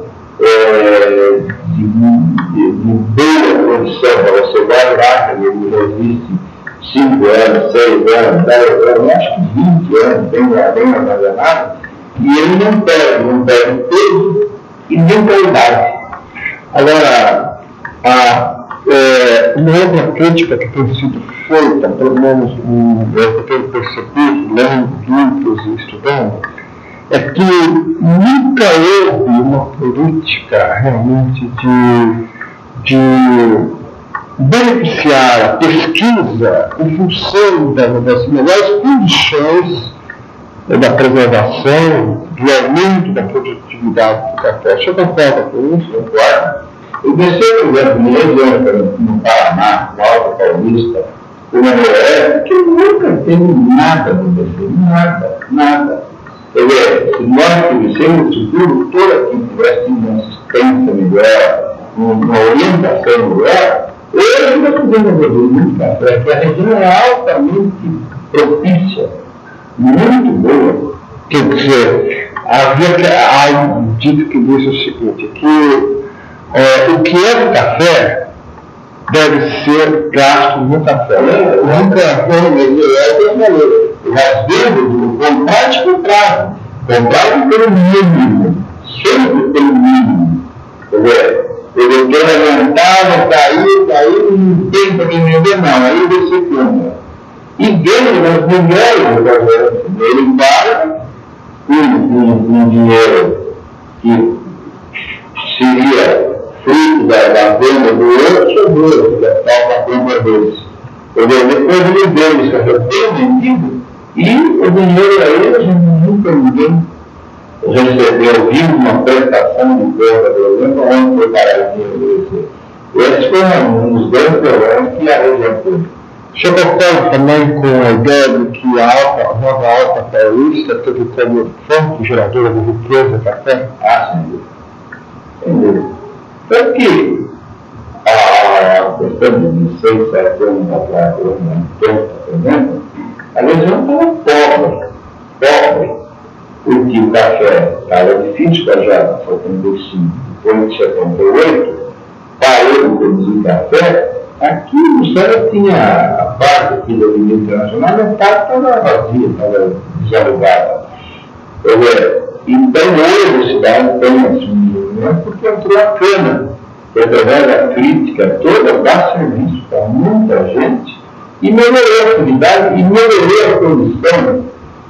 Speaker 2: de boa condição para você guardar, que ele resiste 5 anos, 6 anos, 10 anos, acho que 20 anos, bem armazenado, e ele não perde peso e nem qualidade.
Speaker 1: Agora, uma outra crítica que tem sido feita, pelo menos eu tenho percebido, lendo livros e estudando, é que nunca houve uma política realmente de beneficiar a pesquisa em função das melhores condições da preservação, do aumento da produtividade do café. Você concorda com isso?
Speaker 2: Concordo. Eu pensei, por exemplo, no Paraná, no Alto Paulista, como é, que nunca teve nada no BC, nada. Quer dizer, se nós tivéssemos no futuro, toda quem tivesse uma assistência melhor, uma orientação melhor, hoje nós podemos produzir muito café, porque a região é altamente propícia, muito boa.
Speaker 1: Quer dizer, há um dito que diz o seguinte, que o que é do café deve ser gasto no café.
Speaker 2: Nunca foi mas dentro comprar de comprar pelo mínimo, sempre pelo mínimo. O produtor aumentava, caiu, não tem para quem vender, não, aí você compra. E dentro das mulheres do casamento, ele paga um dinheiro que seria fruto da venda do outro sobre o outro, que é a compra deles. Depois ele vende esse café bem vendido e o dinheiro a eles nunca ninguém recebeu, viu uma prestação de conta, por exemplo, onde foi parar o dinheiro desse. Esses foram um dos grandes problemas que a região teve.
Speaker 1: O senhor concorda também com a ideia de que a nova Alta Paulista teve como fonte geradora de riqueza café?
Speaker 2: Sem dúvida. Tanto que a questão de 6, 7 anos atrás, por exemplo, a região estava pobre, porque o café estava difícil para já em 75, depois de 78, parou de produzir café. Aqui no céu tinha a parte aqui da Avenida Internacional, a parte estava vazia, estava desalugada. Então hoje a cidade tem assumido, não é porque entrou a cana, que através da crítica toda dá serviço para muita gente e melhorou a atividade e melhorou a produção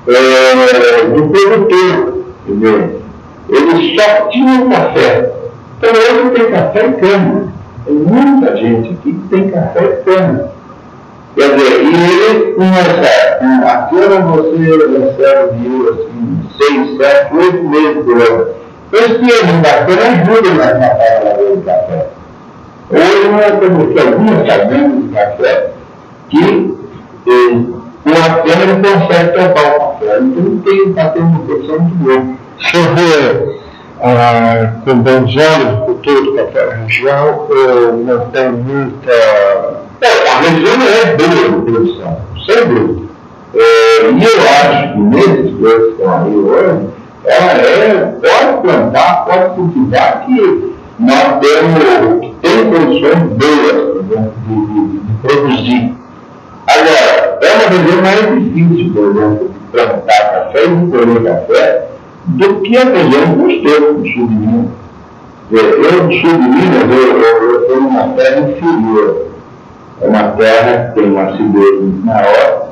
Speaker 2: do produtor, entendeu? Eles só tinham café, então hoje tem café e cana. Tem muita gente aqui que tem café e cana. Quer dizer, e ele com a cana você recebe dinheiro assim, 6, 7, 8 meses por ano. Esse dinheiro da cana ajuda na palavra do café. Hoje nós temos algumas cabinas de café que com a cana ele consegue tampar o café. Então está tendo uma produção muito boa.
Speaker 1: O senhor vê com bons olhos o futuro do café na região, não tem muita...
Speaker 2: A região é boa de produção, sem dúvida. E eu acho que nesses dois que estão aí hoje, ela pode plantar, pode cultivar, que nós temos condições boas, por exemplo, de produzir. Agora, é uma região mais difícil, por exemplo, de plantar café e de colher café, do que a região costeira do sul de Minas. Eu, do sul de Minas, eu tenho uma terra inferior. É uma terra que tem uma acidez muito maior,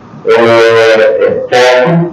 Speaker 2: pobre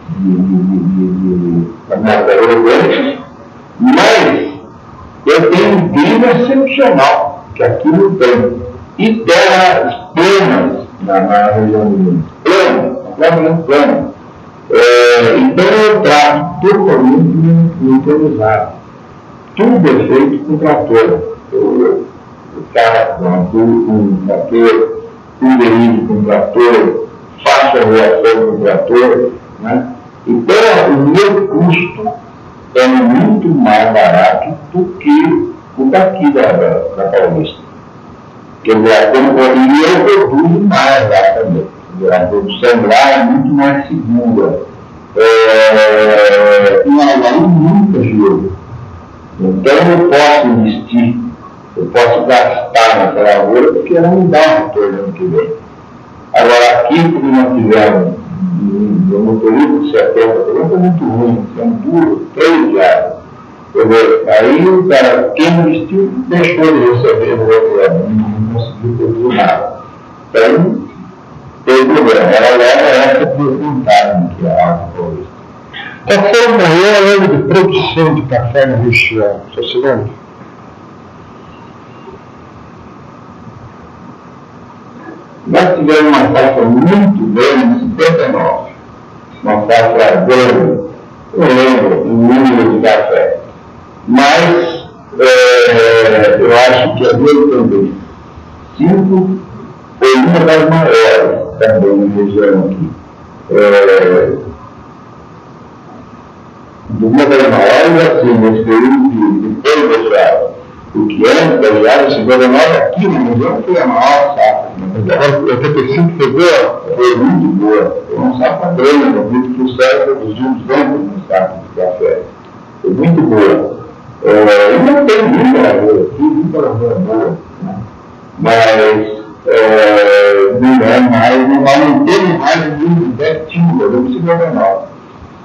Speaker 2: de matéria orgânica, mas eu tenho um clima excepcional, que aqui não tem. E terras planas na região de Minas. Completamente plana. Então eu trato totalmente mecanizado. Tudo é feito com trator. O carro com trator, o veículo com trator, faço a relação com trator. Né? Então o meu custo é muito mais barato do que o daqui da Paulista. Quer dizer, e eu produzo mais lá também. A produção lá é muito mais segura. E lá nunca girou. Então eu posso investir, eu posso gastar nessa lavoura, porque ela não dá um retorno ano que vem. Agora, aqui, como nós tivemos no período de 70, por exemplo, é muito ruim, são duros, 3 dias. Aí o cara, quem investiu, deixou de receber no outro ano, não conseguiu produzir nada. Então, tem problema, ela leva essa desvantagem que é a Alta Paulista.
Speaker 1: Qual foi o maior ano de produção de café na região? Você se lembra?
Speaker 2: Nós tivemos uma safra muito grande em 59, uma safra grande, eu lembro o número de café, mas eu acho que a de 85 foi uma das maiores também na região aqui. Uma das maiores, assim, nesse período de depois da Jara. Porque antes da Jara, 59 aqui na região foi a maior safra.
Speaker 1: Agora, 85 foi boa?
Speaker 2: Foi muito boa. Foi uma safra grande, porque o céu produziu 200 sacos de café. Foi muito boa. E não tem muita lavoura aqui, muita lavoura boa. Né? Mas não é mais, não tem mais o número de 10 títulos, do 59.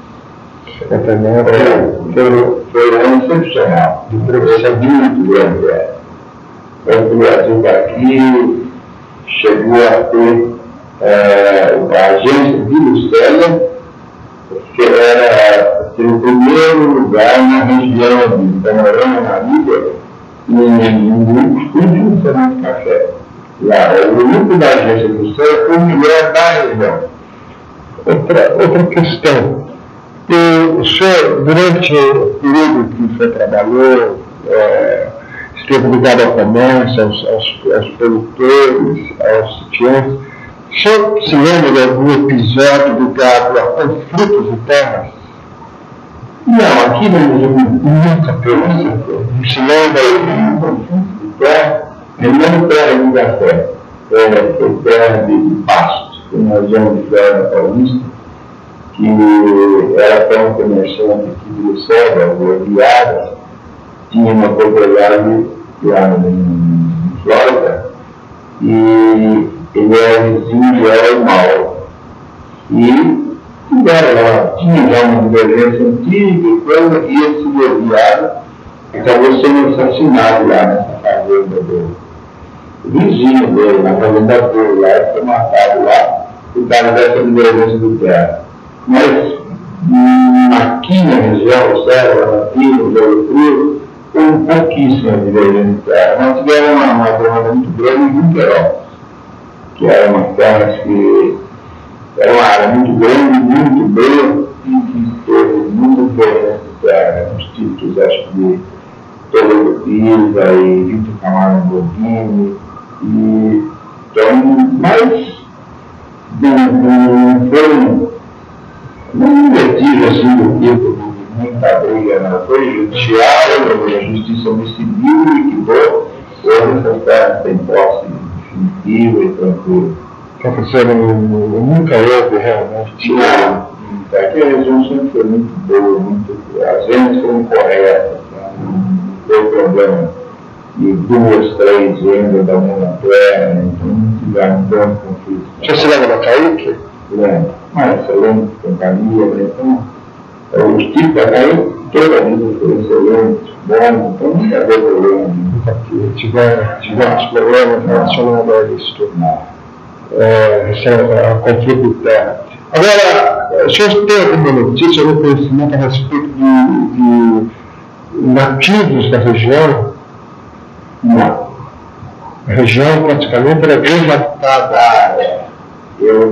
Speaker 2: Foi um ano excepcional, de produção muito grande. O Brasil daqui chegou a ter a agência de Lucélia, que era o primeiro lugar na região de Panorama, na Líbia, um grupo estúdio de Fernando de Café. Lá, o grupo da agência de Lucélia foi o melhor da região.
Speaker 1: Outra questão. O senhor, durante o período que o senhor trabalhou, esteve ligado ao comércio, aos produtores, aos sitiantes, o senhor se lembra de algum episódio ligado a conflitos de terras?
Speaker 2: Não, aqui
Speaker 1: Nunca teve. Não se lembra
Speaker 2: de conflito de terra, não terra de café, foi terra de pasto, uma região de Terra Paulista, que era tão comerciante aqui de Lucélia, o Guiara, tinha uma propriedade lá em Flórida, e ele era vizinho, era o Mauro. E tiveram lá, tinha já uma divergência antiga e coisa, e esse Guiara acabou sendo assassinado lá nessa fazenda do vizinho dele, na fazenda dele lá, e foi matado lá por causa dessa divergência do terra. Mas aqui na região, Serra, Latino, Jogo Cruz, com pouquíssima divergência de terra. Nós tivemos uma demanda muito grande em Junquerópolis, que era uma terra que era uma área muito grande, muito boa, e que teve muita diferença de terra, uns títulos, acho que de Toledo Pisa e Vitor Camargo Bobini, e então, mas não foi um vertigem assim do tipo, muita briga, não. Foi judiciário, a justiça decidiu e liquidou, hoje essas terras têm posse definitiva e tranquila.
Speaker 1: Professor, nunca houve realmente.
Speaker 2: Não, é que a região sempre foi muito boa, as vendas foram corretas, não teve problema. E 2, 3 vendas da mesma terra, então não tiveram tanto conflito.
Speaker 1: Você se lembra da Caíque?
Speaker 2: Lembro, mas eu lembro de companhia, então, os tipos da Caíque, toda a vida foi excelente, bom, então nunca deu problema.
Speaker 1: Tivemos problemas relacionados a isso. Esse é o conflito de terra. Agora, o senhor tem alguma notícia ou conhecimento a respeito de nativos da região?
Speaker 2: Não.
Speaker 1: A região praticamente era desmatada.
Speaker 2: Eu,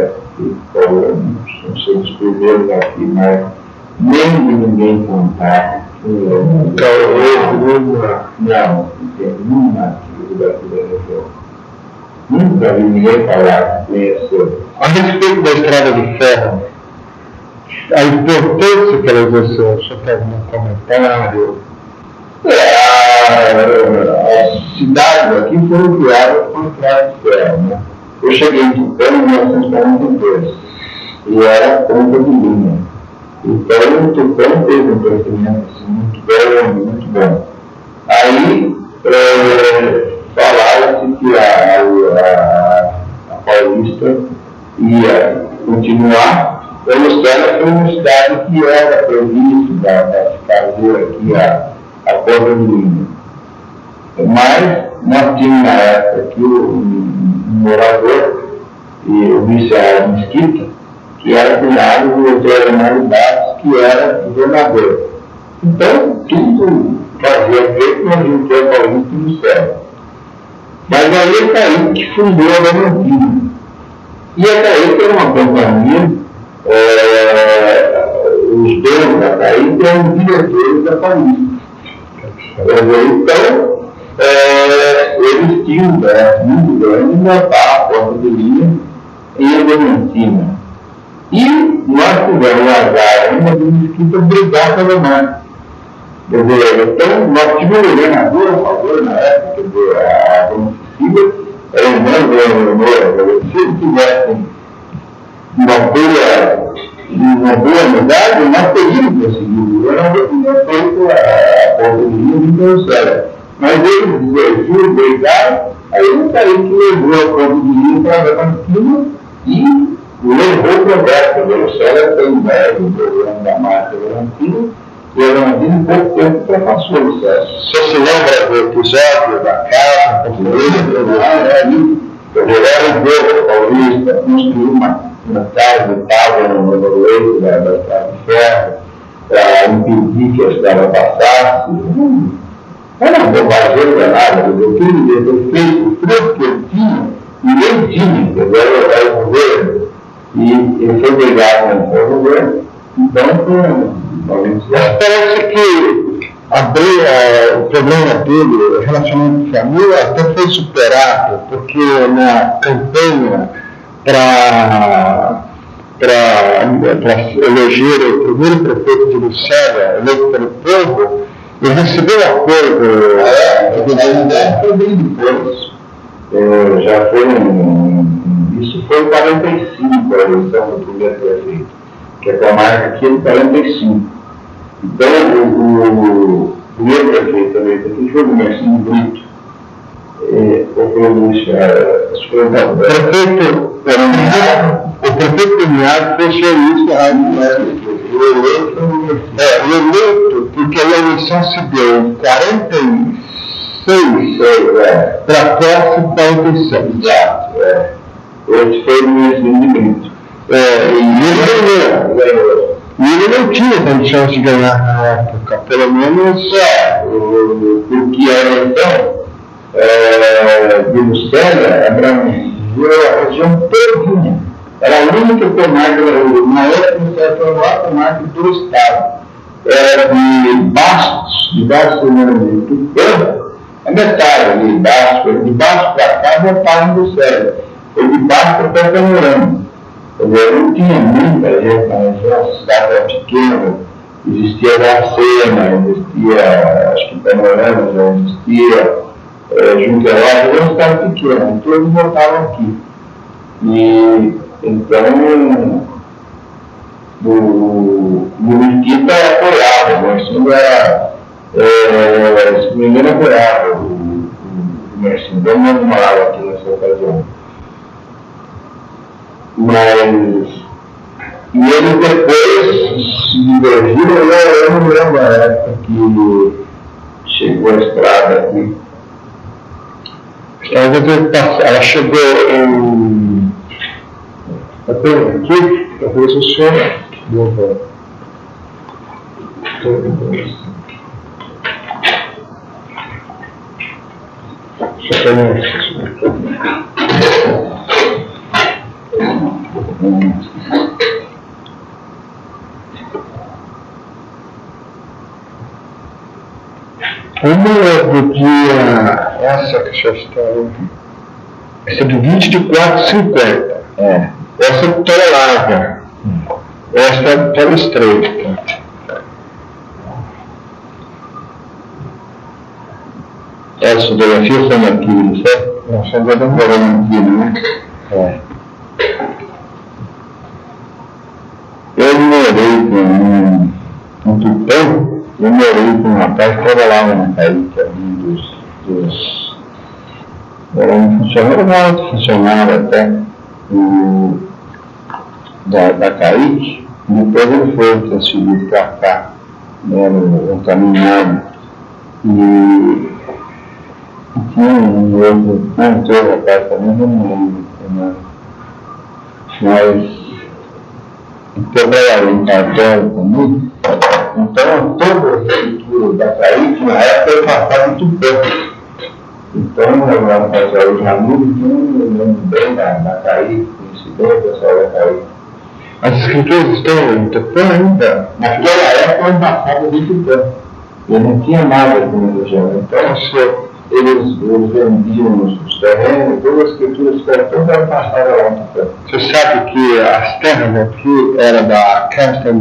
Speaker 2: não sei os primeiros aqui, mas nem de ninguém contar.
Speaker 1: Nunca houve
Speaker 2: não tem nenhum nativo daqui da região. Nunca vi ninguém falar, conheceu.
Speaker 1: A respeito da estrada de ferro, a importância que ela exerceu, o senhor tem algum comentário?
Speaker 2: As cidades aqui foram criadas por estrada de ferro, né? Eu cheguei em Tucano em 1942 e era ponta de linha. Então o Tucano teve um crescimento assim, muito bom, muito bom. Aí falava-se que a Paulista ia continuar, a Lucélia foi uma cidade que era previsto da se fazer aqui a ponta de linha. Mas nós tínhamos na época aqui um morador, e o vice-alvo Mesquita, que era cunhado do doutor Mário Bastos, que era governador. Então, tudo fazia ver que nós íamos ter a Paulista no céu. Mas aí a Caíque fundou a Valentina. E a Caíque era uma companhia, os donos da Caíque eram diretores da Paulista. Então, eles tinham um braço muito grande de botar a porta de linha em Adamentina. E nós tivemos um azar ainda de Mesquita brigar pela mar. Quer dizer, então nós tivemos um governador a favor na época, quer dizer, a Cecília era um bom governador. Se eles tivessem uma boa unidade, nós teríamos conseguido. O governador tinha feito a porta de linha de Venezuela. Mas eles divergiram, brigaram, aí o Caíque levou a ponta de linha para a Valentina e levou para o Beto. A Venezuela tem o programa da marca Valentina, e a Valentina em pouco tempo ultrapassou o sucesso.
Speaker 1: Você se lembra do episódio da casa?
Speaker 2: Ali, eu era um pouco paulista, construir uma casa de tábua no leito da estrada de ferro para impedir que a estrada passasse. Era uma bobagem danada, o que ele fez, o preço que ele tinha, ninguém tinha, entendeu? Era o governo. E ele foi obrigado ao governo, então
Speaker 1: mas parece que o problema dele, relacionamento de família, até foi superado, porque na campanha para eleger o primeiro prefeito de Lucélia, eleito pelo povo, ele recebeu apoio
Speaker 2: foi bem depois. Já foi isso foi em 45, a eleição do primeiro prefeito, que é com a marca aqui de 45. Então, o primeiro prefeito eleito aqui foi o Marcinho Brito. O
Speaker 1: prefeito premiado foi o senhor o eleito, porque a eleição se deu em 46 para a posse 47.
Speaker 2: Exato, esse foi o Marcinho Brito.
Speaker 1: E ele não tinha condições de ganhar na época, pelo menos
Speaker 2: porque a eleição de Lucélia abrangia a região todinha. Era a única comarca, na época Lucélia foi a maior comarca do estado. Era de Bastos, de Tupã, a metade ali, de baixo para cá, voltava em Lucélia. Foi de baixo para cá, Panorama. Não tinha muita gente, mas a cidade era pequena, existia Dracena, existia, acho que Panorama já existia, Junqueirão, era uma cidade pequena, todos voltavam aqui. E então, o Mesquita apoiava, o Marcinho era, se não me engano, apoiava o Marcinho, então não morava aqui nessa ocasião. Mas, e ele depois se divergiu, eu não lembro a época que chegou a estrada aqui.
Speaker 1: Ela chegou em. Aqui, talvez o senhor. Uma é do dia, essa que já está, essa é do 20 de 4/50, essa é toda larga, essa é toda estreita.
Speaker 2: Essa fotografia são aqui, não sei?
Speaker 1: Não, são da aqui, né?
Speaker 2: Eu morei com Tupã. Eu morei com um rapaz que trabalhava na Caíque, era um funcionário, um alto funcionário até, da Caíque, e depois ele foi transferido para cá, no caminhão, e tinha um outro rapaz também, não lembro, mas eu trabalhei em cartório também. Então, toda a estrutura da Caíque, na época, foi passada em Tupã. Então, eu era fazer os amigos, então eu lembro bem da Caíque, conheci bem o pessoal da Caíque.
Speaker 1: As escrituras estão em Tupã ainda?
Speaker 2: Naquela época, foi passada de Tupã. Eu não tinha nada aqui na região. Então, eles vendiam os terrenos, todas as escrituras todas eram passadas lá em Tupã.
Speaker 1: Você sabe que as terras aqui eram da Boston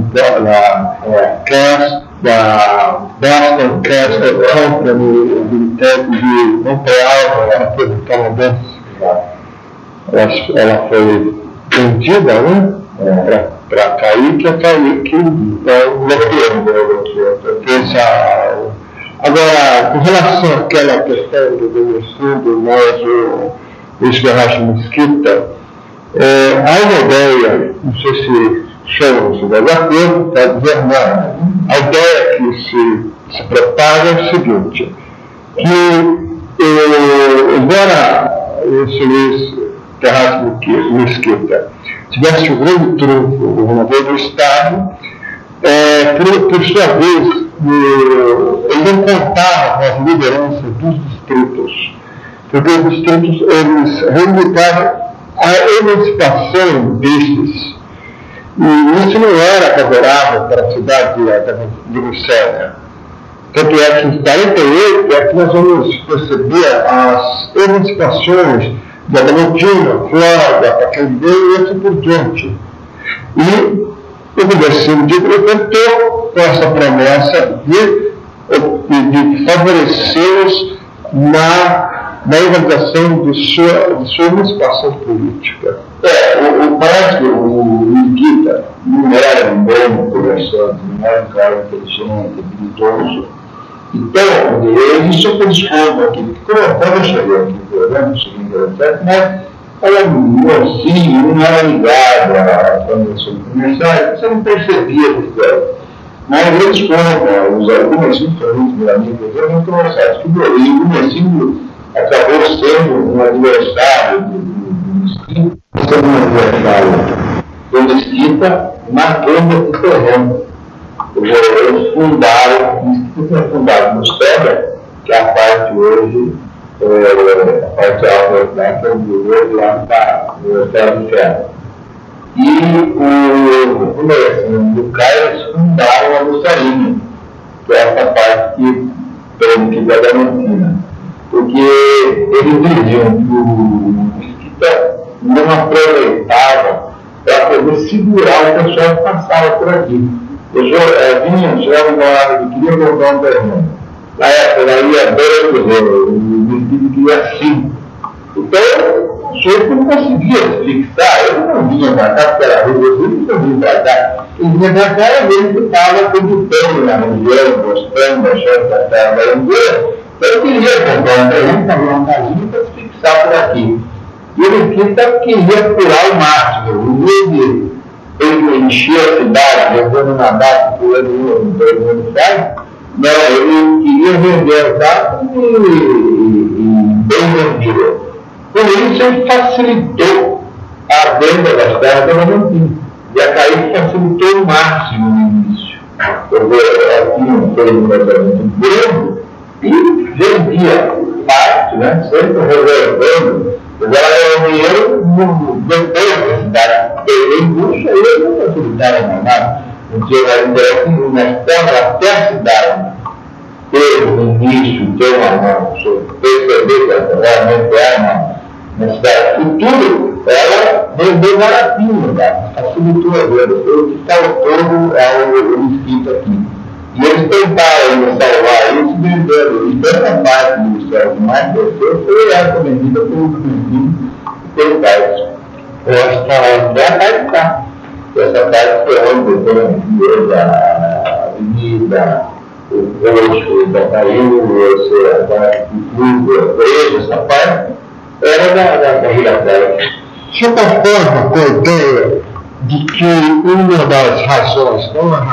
Speaker 1: Castle Company de Montreal, ela foi canadense. Ela foi vendida, né? Para Caíque, a Caíque loteou. Agora, com relação àquela questão do estudo, mais o Esferracho Mesquita, há uma ideia, não sei se chamam-se de acordo, está dizendo nada. A ideia que se propaga é o seguinte, que embora esse Luiz Ferraz Mesquita tivesse o grande trunfo, o governador do Estado, por sua vez, ele não contava com as lideranças dos distritos, porque os distritos eles reivindicavam a emancipação destes. E isso não era favorável para a cidade de Lucélia. Tanto é que em 48 é que nós vamos perceber as emancipações da Adamantina, Flórida, Pacaembu e assim por diante. E o governo civil tentou com essa promessa de favorecê-los na realização de sua emancipação política.
Speaker 2: Parece que o Nikita não era um bom conversante, não era um cara inteligente, habilidoso. Então, isso que eles foram aqui. Quando eu cheguei aqui, no seguinte interessante, mas era um mocinho, não era ligado à convenção comercial, você não percebia o que era. Mas eles foram, o comecinho foi meu amigo, eu não conversados, que o comecinho acabou sendo um adversário do Mesquita na venda do terreno. Eles fundaram no Seba, que é a parte hoje, a parte alta da que é o governo lá no Estado do Ferro. E no Caio eles fundaram a Luçarinha, que é essa parte que é da Adamantina. Porque eles diziam que o Mesquita não aproveitava para poder segurar o pessoal que passava por aqui. O senhor chegava uma hora que queria comprar um terreno. Na época, ia 2 cruzeiros, o Mesquita queria 5. Então, o senhor não conseguia se fixar. Eu não vinha para cá, porque era rua, eu não vinha para cá. Ele vinha para cá e ele estava acreditando na região, gostando, achando que a terra era inteira. Eu queria comprar um terreno, fazer uma casinha para se fixar por aqui. E o Mesquita queria pular o máximo. O dia ele enchia a cidade, levando na data, pulando um terreno, não, ele queria vender a data e bem vendido. Por isso ele facilitou a venda das terras da Adamantina. E a CAIC facilitou o máximo no início. Aqui não foi um relacionamento grande, e vendia parte, sempre reservando, mas ela era um dinheiro depois da cidade, perdeu em bucha, e ele não facilitaram mais nada. Não tinha interesse nas terras até a cidade ter no início, ter perceber que realmente era uma cidade futuro, ela vendeu baratinho, facilitou a venda, foi o que faltou ao Mesquita aqui. E eles tentaram salvar isso vendendo. E tanta parte do céu mais desceu foi essa vendida pelo Mesquita e pelo Caio. Essa parte foi onde tem a avenida, o posto da Caio, a parte do clube, a igreja, essa parte era da Vila Caio.
Speaker 1: De certa forma, com a ideia de que uma das razões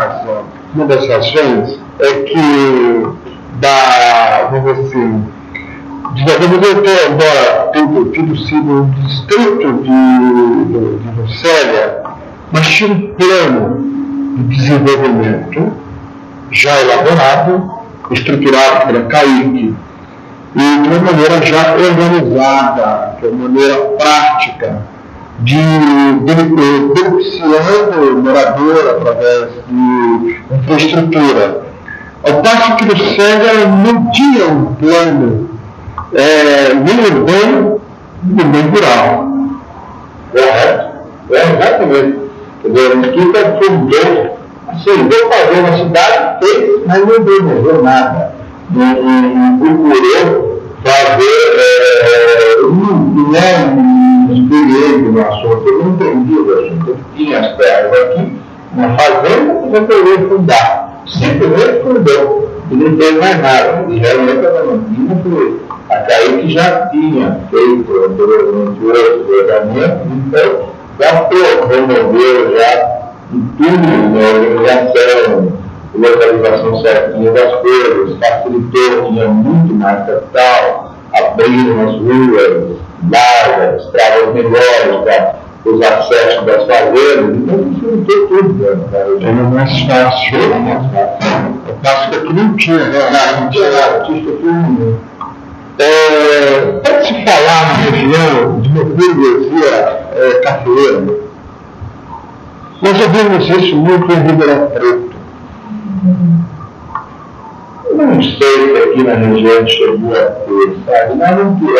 Speaker 1: é que vamos dizer assim, embora tenha tido sido um distrito de Lucélia, mas tinha um plano de desenvolvimento já elaborado, estruturado pela CAIC, e de uma maneira já organizada, de uma maneira prática, beneficiando o morador através de infraestrutura. Ao passo que Lucélia não tinha um plano nem urbano, nem rural.
Speaker 2: Correto? Exatamente. O Mesquita fundou, vou fazer uma cidade, fez, mas não desenvolveu nada. Não procurou fazer, não é um experiente no assunto, eu não entendi o assunto. Eu tinha as terras aqui, na fazenda, que resolveu fundar. Simplesmente fundou. E não fez mais nada. E realmente a Adamantina foi. A CAIC já tinha feito anteriormente outro tratamento, então já promoveu já em tudo, na organização, localização certinha das coisas, facilitou, tinha muito mais capital, abriram as ruas largas, estradas melhores os acessos das fazendas, então facilitou tudo, cara.
Speaker 1: Era mais fácil.
Speaker 2: Era mais fácil.
Speaker 1: Eu passo que aqui não tinha, né?
Speaker 2: Não tinha nada, tinha tudo.
Speaker 1: Pode-se falar na região de uma burguesia cafeeira? Nós ouvimos isso muito em Ribeirão Preto.
Speaker 2: Eu não sei se aqui na região chegou a ter, sabe? Mas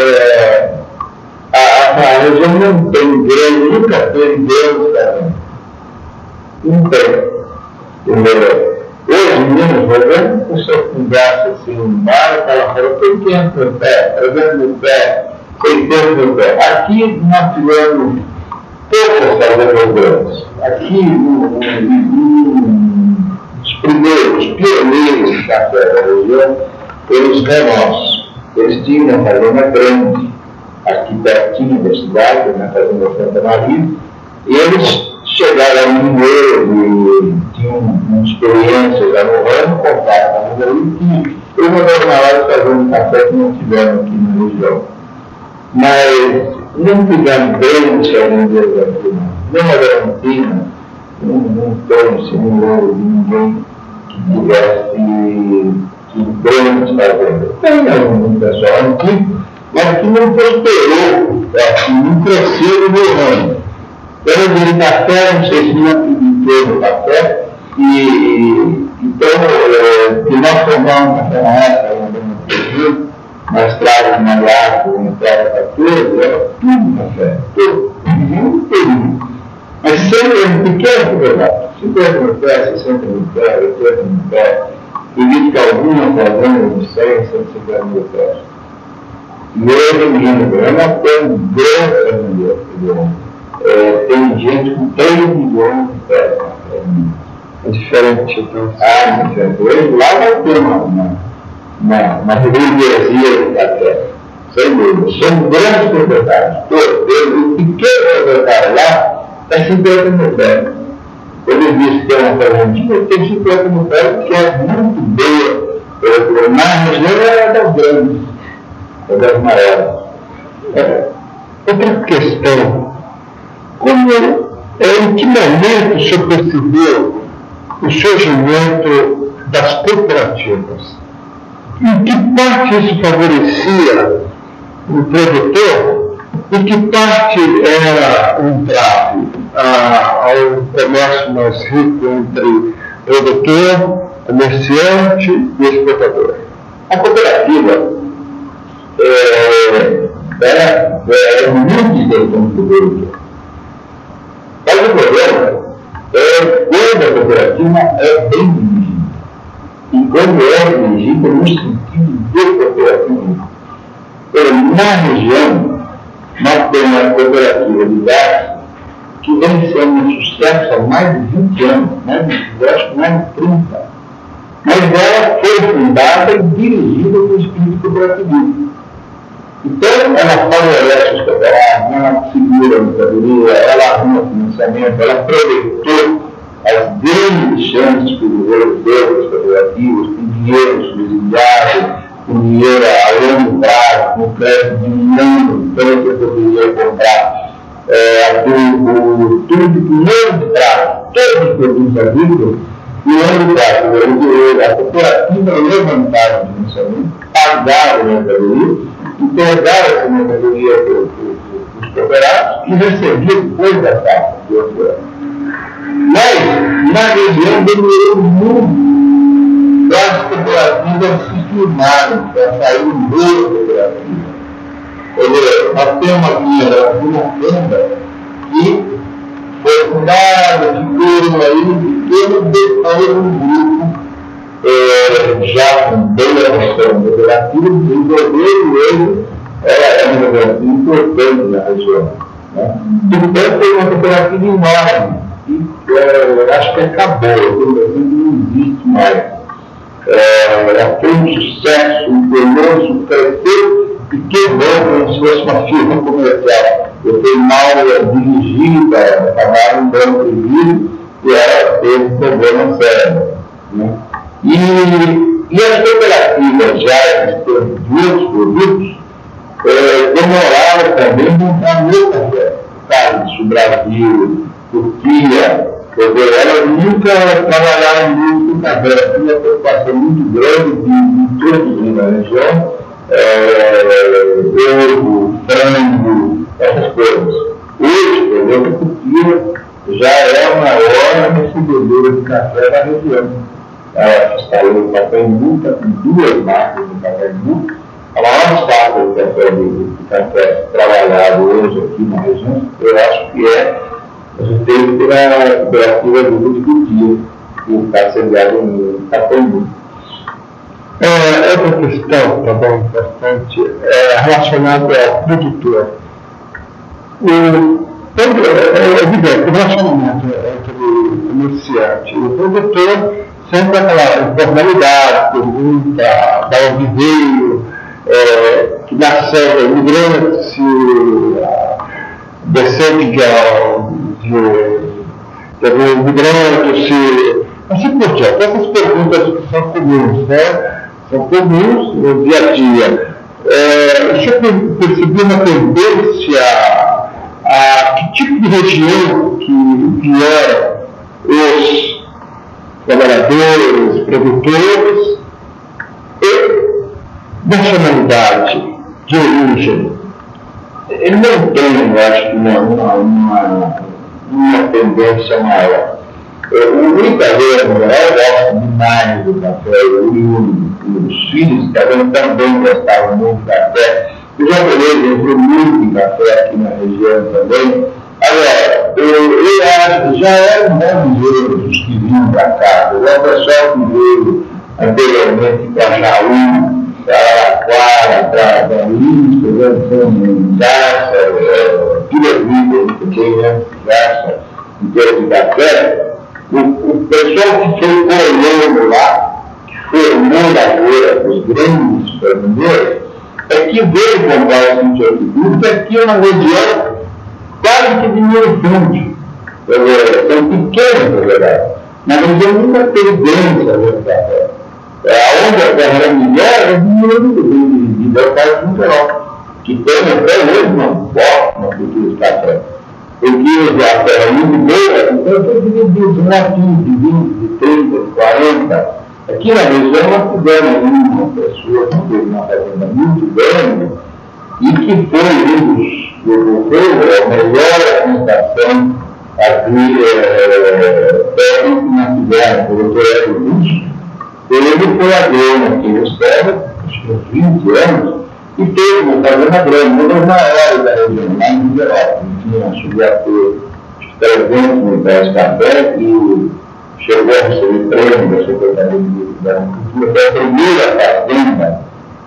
Speaker 2: a região não tem grande, nunca teve grande, sabe? Não tem. Entendeu? Hoje, em Minas Gerais, a pessoa conversa assim, no bar, ela fala, tem 500 no pé, 300 no pé, 600 no pé. Aqui nós tivemos poucas fazendas grandes. Aqui, os primeiros, pioneiros de café da região, eles renossos. Eles tinham uma fazenda grande, aqui pertinho da cidade, na fazenda Santa Maria, e eles chegaram no Mineiro e tinham uma experiência já no ramo, compraram a fazenda ali, e uma das maiores fazendas de café que não tiveram aqui na região. Mas não tivemos grandes fazendeiros aqui, não. Nem a Valentina, não tem-se, não lembro de ninguém que tivesse grandes fazendas. Tem algum pessoal antigo, mas que não prosperou, não cresceu no ramo. Eu de café, não sei se não acreditou no café, então, que nós tomamos café na época, no Brasil, na estrada de Mariaco, na estrada 14, era tudo café, tudo. Mas sempre um pequeno pedaço, 50 no pé, 60 no pé, 80 no pé, e vi que algumas fazendas de 100, 150 mil pés. Mesmo Minas Gerais tem um grande fazendeiro. Tem gente com 3 milhões de pés.
Speaker 1: É diferente, então.
Speaker 2: Diferente. Hoje lá vai ter uma burguesia de café. Sem dúvida. São grandes proprietários. O pequeno proprietário lá é 50 mil pés. Quando eu disse que é uma fazendinha, tem 50 mil pés, que é muito boa. Na região é das grandes, é das maiores.
Speaker 1: Outra questão. Em que momento o senhor percebeu o surgimento das cooperativas? Em que parte isso favorecia o produtor e que parte era um trave ao comércio mais rico entre produtor, comerciante e exportador?
Speaker 2: A cooperativa era muito importante para o produtor. Mas o problema quando a cooperativa é bem dirigida. E quando é dirigida no sentido de cooperativismo. Na região, nós temos a cooperativa de gás que vem sendo um sucesso há mais de 20 anos, acho que mais de 30. Mas ela foi fundada e dirigida com o espírito cooperativismo. Então, ela favorece os cooperados, ela segura a mercadoria, ela arruma financiamento, ela aproveitou as grandes chances que o governo deu aos cooperativos, com dinheiro subsidiado, com dinheiro a longo prazo, com crédito diminuindo, então você poderia comprar tudo de longo prazo, todos os produtos agrícolas de longo prazo. A cooperativa levantaram o financiamento, pagaram a mercadoria, entregaram essa mercadoria para os cooperados e recebiam depois da taxa de outro ano. Mas, na região, demorou muito para as cooperativas se firmarem, para sair um novo cooperativa. Nós temos aqui uma banda que foi fundada, ficou aí, depois um grupo já com bem a questão cooperativa, desenvolveu ele era uma cooperativa importante na região. Portanto, tem uma cooperativa enorme, e acho que acabou, não existe mais. Foi um sucesso, um penoso, cresceu e quebrou como se fosse uma firma comercial. Eu fui mal dirigida, pagaram um banco de vidro e ela teve um problema sério. E as cooperativas já de outros produtos demoraram também a montar meu café. Estados, o Brasil, Turquia, elas nunca trabalharam muito com café. Tinha uma preocupação muito grande de todos na região, ovo, frango, essas coisas. Hoje, por exemplo, a Turquia já é a maior recebedora de café da região. Ela instalou o Pacaembu, com 2 marcas de Pacaembu. A maior safra de café trabalhado hoje aqui na região, eu acho que é feito pela cooperativa de Turquia, que está sediado no Pacaembu.
Speaker 1: Outra questão também importante é relacionada ao produtor. É evidente, o relacionamento entre o comerciante e o produtor sempre aquela informalidade, pergunta, da onde veio, que nasceu imigrante, se descende de algum imigrante, se... Assim por diante, essas perguntas são comuns, né? São comuns no dia a dia. Você percebeu uma tendência a que tipo de região que vieram os trabalhadores, produtores e nacionalidade de origem?
Speaker 2: Ele não tem, eu acho que uma tendência maior. O italiano, eu gosto demais do café, os filhos italianos também gostavam muito de café. O japonês entrou muito em café aqui na região também. Agora, eu acho que já eram bons os que vinham para cá. O pessoal que veio anteriormente para Jaú, para Araraquara, para Lins, Garça, Pirelli, que tem Garça, em termos de café. O pessoal que foi colhendo lá, que formou agora os grandes supermercados, é que veio comprar o sítio agricultura aqui é uma região quase que diminuindo. São pequenos, na verdade. Mas a região nunca teve grandes café. Onde a terra era melhor, é diminuindo dividida ao caso do geral, que tem até hoje uma cultura de café. Porque a terra é muito boa, então foi dividido de 15, de 30, de 40. Aqui na região nós tivemos uma pessoa que teve uma fazenda muito grande e que foi um dos a melhor alimentação técnica que nós tivemos, o doutor Hélio Lúcio. Ele foi agrônomo aqui no estado, acho que uns 20 anos, e teve uma fazenda grande, uma das maiores da região, lá em Minerópolis. Chegou a ter 300 mil pés de café e chegou a receber prêmio da Secretaria da Agricultura, foi a primeira fazenda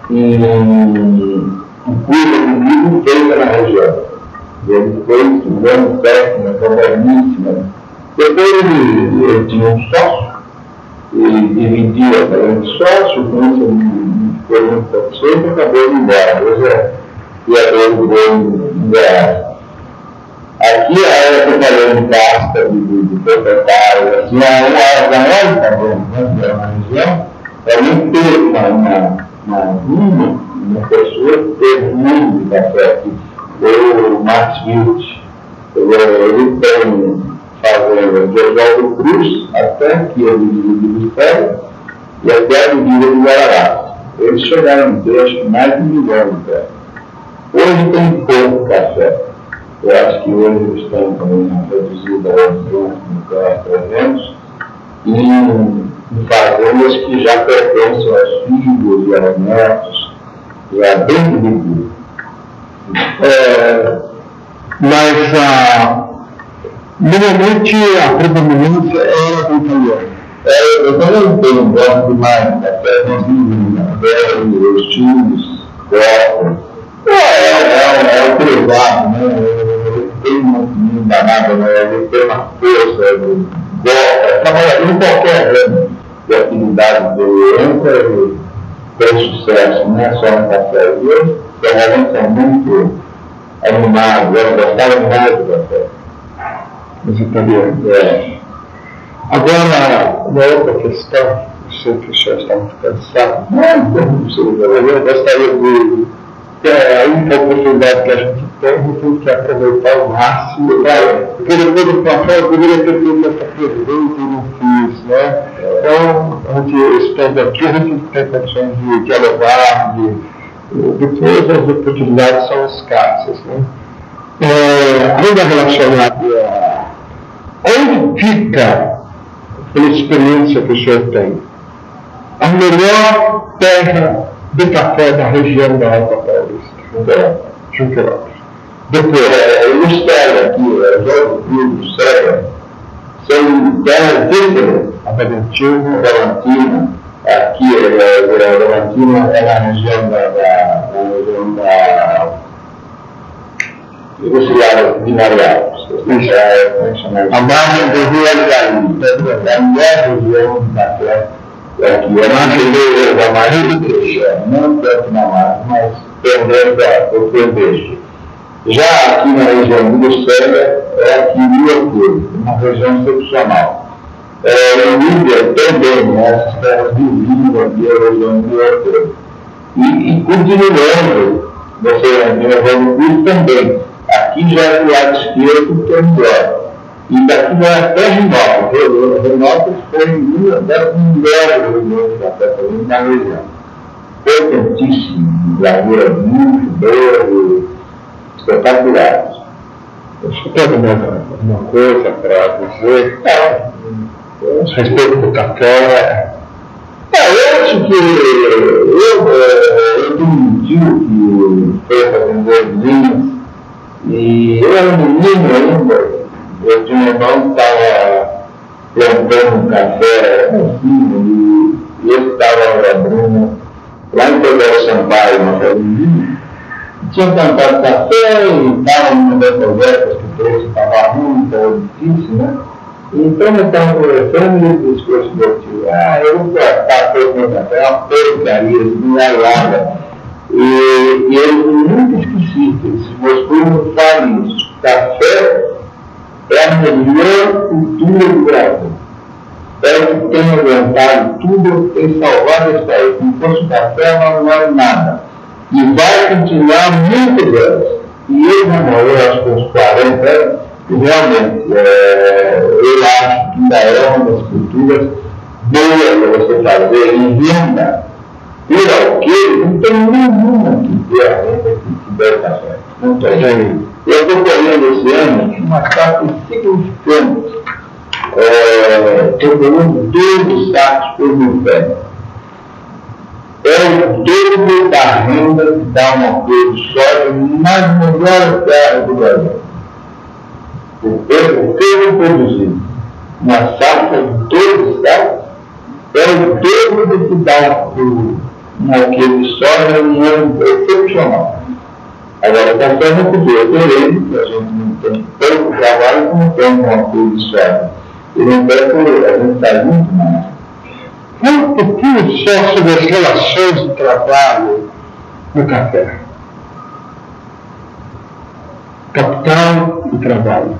Speaker 2: em cuida de milho feita na região. Ele foi estudando técnica moderníssima. Depois ele tinha um sócio, ele dividiu a fazenda de sócio, com isso foi muito satisfeito e acabou indo embora. Hoje é criador do grande Goiás. Aqui a área que eu falei de casca, de proprietários, assim, a maior problema na região é muito ter uma pessoa que teve muito de café aqui. O Max Wilt, ele tem fazenda de Oswaldo Cruz até aqui a divisa do Ministério e até a divisa do Guarará. Eles chegaram a ter, acho que mais de 1 milhão de pés. Hoje tem pouco café. Eu acho que hoje eles estão também reduzidos a 300 em fazendas que já pertencem aos filhos e aos netos, já bem divididos.
Speaker 1: Mas normalmente a predominância era do italiano.
Speaker 2: Eu também tenho, gosto demais de café, os tios gostam. É o cruzado, né? Ele tem uma danada, né? Ele tem uma força, gosta, trabalhador em qualquer ramo de atividade dele, ele tem sucesso, não é só no café. E eles realmente são muito animados, eu gostava demais do café.
Speaker 1: Os italianos. Agora, uma outra questão, eu sei que o senhor está muito cansado, eu gostaria de ter a única oportunidade que a gente Então a gente tem que aproveitar ao máximo. Porque depois do café eu poderia ter feito essa pergunta e não fiz, né? Então a gente estando aqui, a gente tem condições de dialogar, depois as oportunidades são escassas, né? Ainda relacionado a onde fica, pela experiência que o senhor tem, a melhor terra de café da região da Alta Paulista, Junquerópolis. Depois,
Speaker 2: Ilustrar aqui, Jogo Clube, Serra, são terras diferentes.
Speaker 1: a Valentina,
Speaker 2: Aqui, a Valentina é na região da Velocidade Vinarial. A margem do Rio Algarim, é a melhor região do café. Aqui, a margem da margem do peixe, não tanto na margem, mas também do peixe. Já aqui na região do Lucélia, é aqui no Rio, uma região excepcional. Em Líbia também, essas terras de Líbia, aqui a região do Rio. E continuando, você na Rio também. Aqui já é do lado esquerdo, que é melhor. E daqui vai até Renópolis. Renópolis foi uma das melhores regiões da Catarina na região. Importantíssimo, lavoura muito boa, espetaculares.
Speaker 1: Você tem alguma coisa para dizer? A respeito do café?
Speaker 2: Eu acho que eu tenho um tio que foi fazer vinhos. E eu era menino ainda, eu tinha um irmão que estava plantando café no filho, e ele estava abrindo lá em Teodoro Sampaio, uma família, tinha plantado café e estava numa das projetos que o preço estava ruim, estava difícil, né? Então eu estava conversando e ele disse para o meu tio, eu vou cortar todo o meu café, é uma porcaria, não é nada. E eu nunca esqueci que meus primos falam isso. Café é a melhor cultura do Brasil. É o que tem aguentado tudo, tem salvado esse país. Se não fosse o café, não vale nada. E vai continuar muitos anos. E ele namorou, acho que uns 40 anos, e realmente, eu acho que ainda é uma das culturas boas para você fazer em renda. Porque não tem nenhuma que dê a renda que der café. Não tem. Eu estou colhendo esse ano uma safra insignificante. Estou colhendo 12 sacos por mil pés. É o dobro da renda que dá uma coisa de soja nas melhores terras do Brasil. O que eu produzi uma safra de 12 sacos é o dobro do que dá um alqueire de soja um ano excepcional. Agora, o café não podia ter porque a gente não tem tanto trabalho como tem um alqueire de soja. E não tem a gente está muito mais.
Speaker 1: Um pouquinho só sobre as relações de trabalho no café. Capital e trabalho.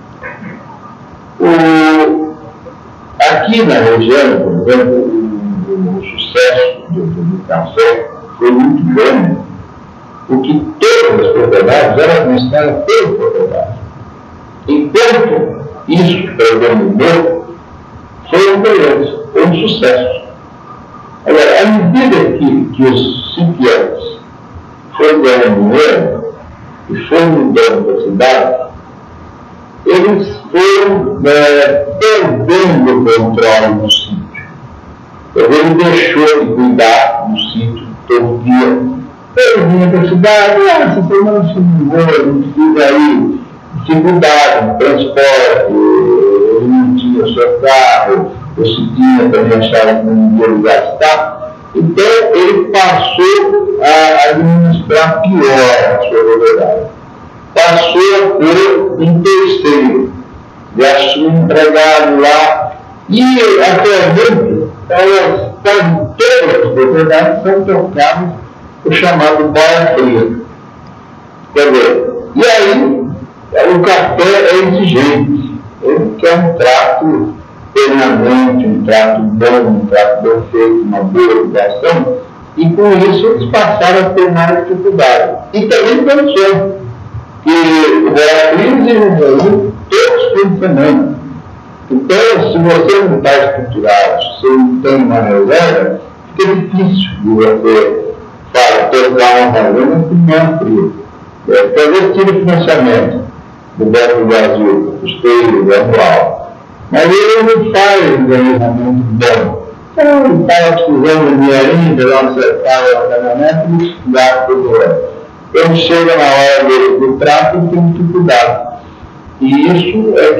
Speaker 2: Aqui na região, por exemplo, o sucesso do café foi muito grande, porque todas as propriedades eram administradas pelos proprietários. Enquanto isso, perdendo o meu, foi um sucesso. Agora, à medida que os sitiantes foram ganhando dinheiro e foram mudando da cidade, eles foram perdendo o controle do sítio. Ele deixou de cuidar do sítio todo dia. Ele vinha para a cidade, essa semana se não precisa aí dificuldade no transporte, ele não tinha o seu carro, ou se tinha também achava que não ia gastar. Então ele passou a administrar pior a sua propriedade. Passou a ter um terceiro, de assumir empregado lá, e atualmente quase todas as propriedades são trocadas o chamado boia fria. Quer dizer, e aí o café é exigente, ele quer um trato permanente, um trato bom, um trato bem feito, uma boa educação, e com isso eles passaram a ter mais dificuldade. E também condições. que a crise reuniu todos por semana. Então, se você não está estruturado, se você não tem uma reserva, fica difícil de você tocar uma reserva que não é frio. Talvez tire financiamento do Banco do Brasil, custeio anual, mas ele não faz um planejamento bom. Então, ele está precisando de dinheirinho, de lá acertar o ordenamento e estudar todo ano. Quando chega na hora do tráfego, tem dificuldade. E isso é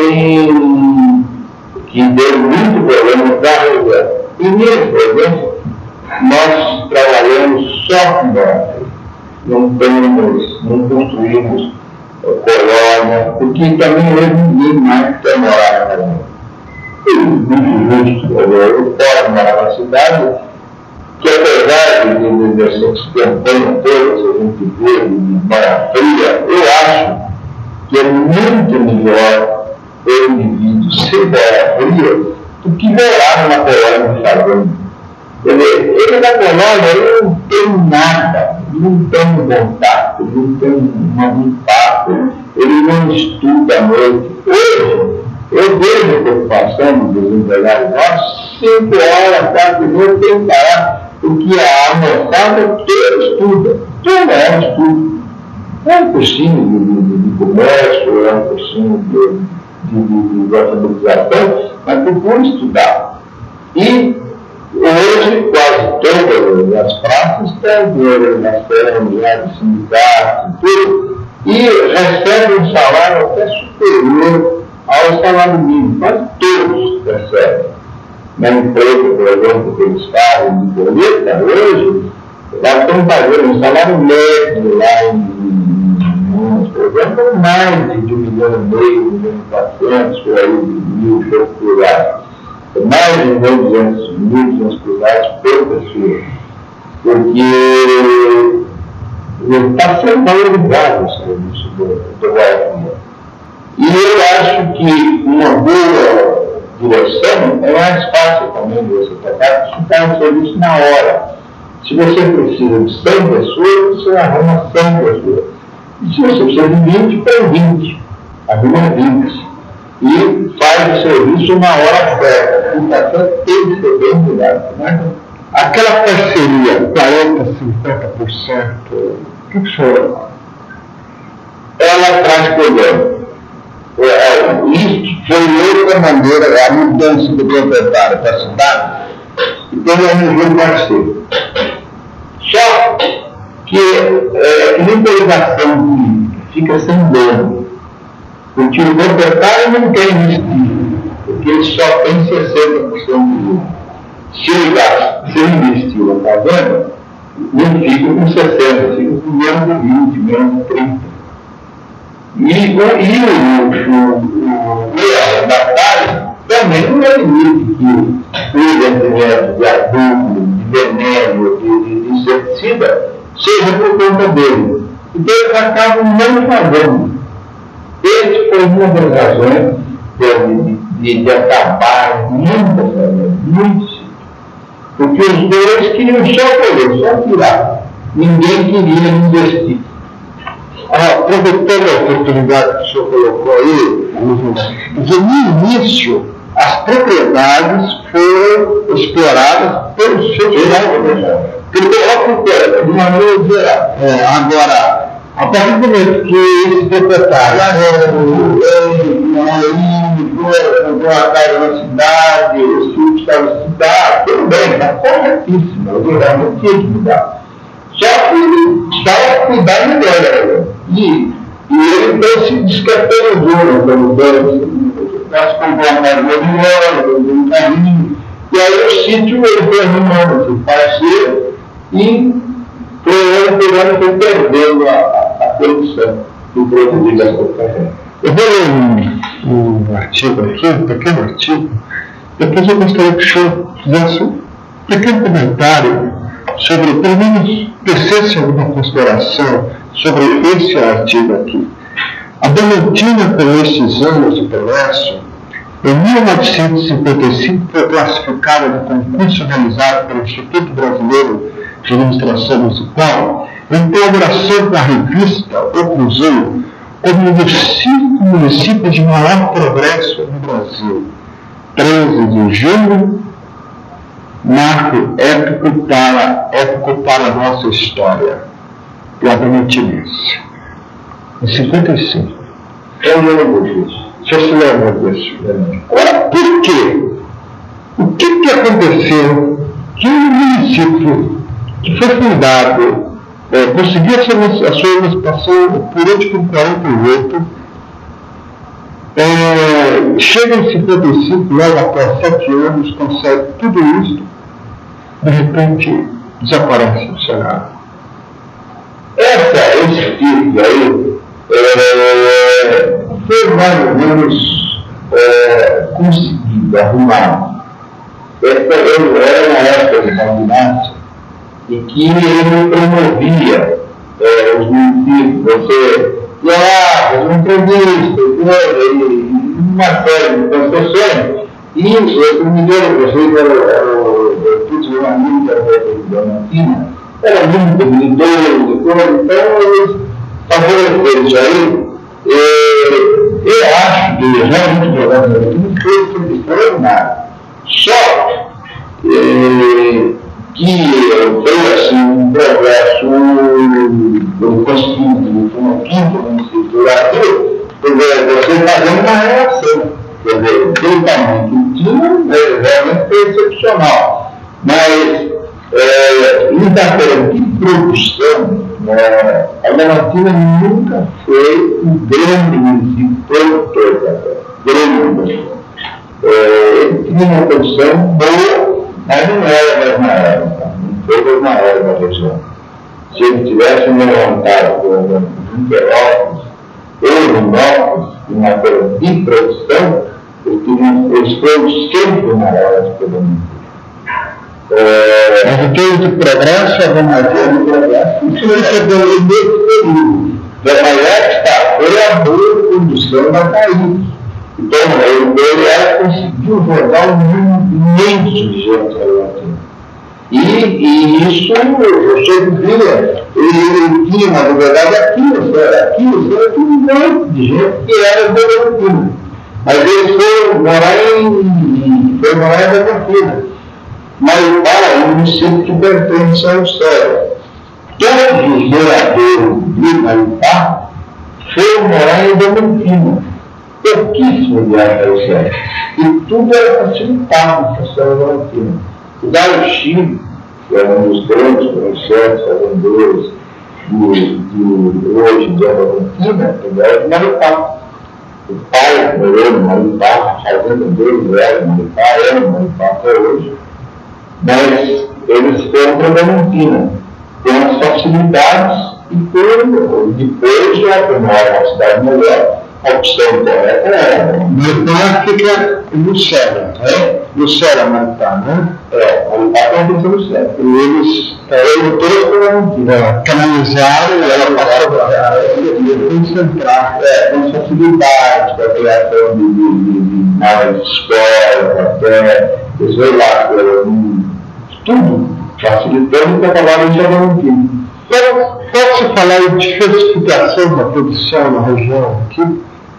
Speaker 2: que deu muito problema para a região. Primeiro problema, nós trabalhamos só com banco. Não construímos colônia, porque também hoje ninguém mais quer morar na colônia. E muito justo, eu posso morar na cidade, que apesar dessas campanhas todas que a gente vê de Barra Fria, eu acho que é muito melhor o indivíduo ser Barra Fria do que morar numa colônia de Sabão. Ele na colônia ele não tem nada, não tem contato, não tem um impacto, ele não estuda à noite. Hoje, eu vejo a preocupação dos empregados nossos, 5 horas, 4 minutos, tem que parar, porque a moçada toda estuda, toda ela estuda. É um cursinho de comércio, é um cursinho de alfabetização, mas procura estudar. E hoje, quase todas as praças têm organização, já de sindicato, tudo, e recebem um salário até superior ao salário mínimo, quase todos recebem. Na empresa, por exemplo, que eles fazem de colheita, hoje, já estão pagando um salário médio lá em por exemplo, mais de 1,5 milhão, 1.400.000, por aí, mil procurados. Mais de 1.200 cruzados por pessoa. Porque está sendo valorizado o serviço do Guarani. E eu acho que uma boa direção é mais fácil também de você tocar, porque você faz o serviço na hora. Se você precisa de 100 pessoas, você arruma 100 pessoas. E se você precisa de 20, põe 20. Arruma 20. E faz o serviço na hora certa. O paciente tem que ser bem cuidado. Né?
Speaker 1: Aquela parceria, 40%, 50%, o que o senhor?
Speaker 2: Ela traz problema. Isso foi outra maneira, a mudança do proprietário para a cidade, e tem um parceiro. Só que a limparização política fica sem dono, porque o proprietário não tem investir, porque ele só tem 60% do lucro. Se ele investiu na fazenda, não fica com 60%, fica com menos de 20%, menos de 30%. E o arrendatário também não admite que o investimento de adubo, de veneno, de inseticida, seja por conta dele. Então eles acabam não fazendo. Esse foi uma das razões de acabar muitas famílias, muitos. Porque os dois queriam só colher, só tirar. Ninguém queria investir.
Speaker 1: Aproveitando a oportunidade que o senhor colocou aí, no início, as propriedades foram exploradas pelos seus
Speaker 2: de maneira geral.
Speaker 1: Agora, a partir do momento que esse proprietário comprou uma casa na cidade, os filhos estavam na cidade,
Speaker 2: tudo bem, está corretíssimo, o governo tinha que mudar. Só que ele estava cuidando dela. E ele então se descaracterizou pelo banco, nós compramos uma casa maravilhosa, um carrinho, e aí o sítio ele foi arrumando esse parceiro e foi perdendo a produção do produto da cooperativa.
Speaker 1: Eu vou ler um artigo aqui, um pequeno artigo, depois eu gostaria que o senhor fizesse um pequeno comentário sobre, pelo menos, tecesse alguma consideração sobre esse artigo aqui. A Diamantina, com estes anos de progresso, em 1955 foi classificada no concurso realizado pelo Instituto Brasileiro de Administração Municipal em colaboração com a revista O Cruzeiro, como um dos 5 municípios de maior progresso no Brasil. 13 de julho, marco épico para a nossa história. Diamantinense. Em 55.
Speaker 2: Eu lembro disso.
Speaker 1: Você se lembra disso? Agora, por quê? O que aconteceu que um município que foi fundado, conseguiu a sua emancipação política em 48, chega em 55, logo após 7 anos, consegue tudo isso, de repente desaparece do Senado.
Speaker 2: Esse tipo aí foi mais ou menos conseguido arrumar. Eu era na época de candidato e que ele promovia os municípios. Você ia lá, fazia uma entrevista, uma série de concessões. E eu me lembro, eu fiz um amigo da Mantina, era muito habilidoso, então eles favoreceram isso aí. Eu acho que realmente o programa não foi extraordinário. Só que foi assim um progresso conseguido com a quinta municipalidade, você fazendo uma relação. Quer dizer, pelo tamanho que tinha, realmente foi excepcional. Mas, em termos de produção, a Diamantina nunca foi um grande município produtor, grande. Ele tinha uma produção boa, mas não era a mesma época, não foi a mesma época da região. Se ele tivesse levantado, por exemplo, em Perópolis ou em Nópolis, uma coisa de produção, eles foram sempre maiores que o município.
Speaker 1: Mas em termos de progresso, alguma coisa de progresso,
Speaker 2: isso vai ser do mesmo período. Mas foi a boa condução da país. Então, ele conseguiu rodar um número imenso de gente relativa. E isso, eu sempre via, ele tinha, na verdade, aquilo era um monte de gente que era Diamantina. Mas eles foram morar em Diamantina. Maripá é um município que pertence ao Céu. Todos os moradores de Maripá foram morar em Diamantina. Pouquíssimo viagem ao Céu. E tudo era facilitado para o Céu de Diamantina. O Galo Chico, que era um dos grandes comerciantes, fazendeiros de hoje de Diamantina, ele era de Maripá. O pai morou em Maripá, a fazenda dele era em Maripá, era em Maripá até hoje. Mas eles foram para Diamantina, com as facilidades e depois já tomaram uma cidade melhor. A opção correta era.
Speaker 1: Maripá fica no Céu, no Céu, Maripá, né?
Speaker 2: Maripá pertence ao Céu.
Speaker 1: E eles todos para Diamantina, canalizaram e ela passou a concentrar
Speaker 2: com facilidades para a criação de mais escolas, até eles veio lá, tudo facilitando para trabalhar em Diamantina.
Speaker 1: Pode-se falar em diversificação da produção na região aqui?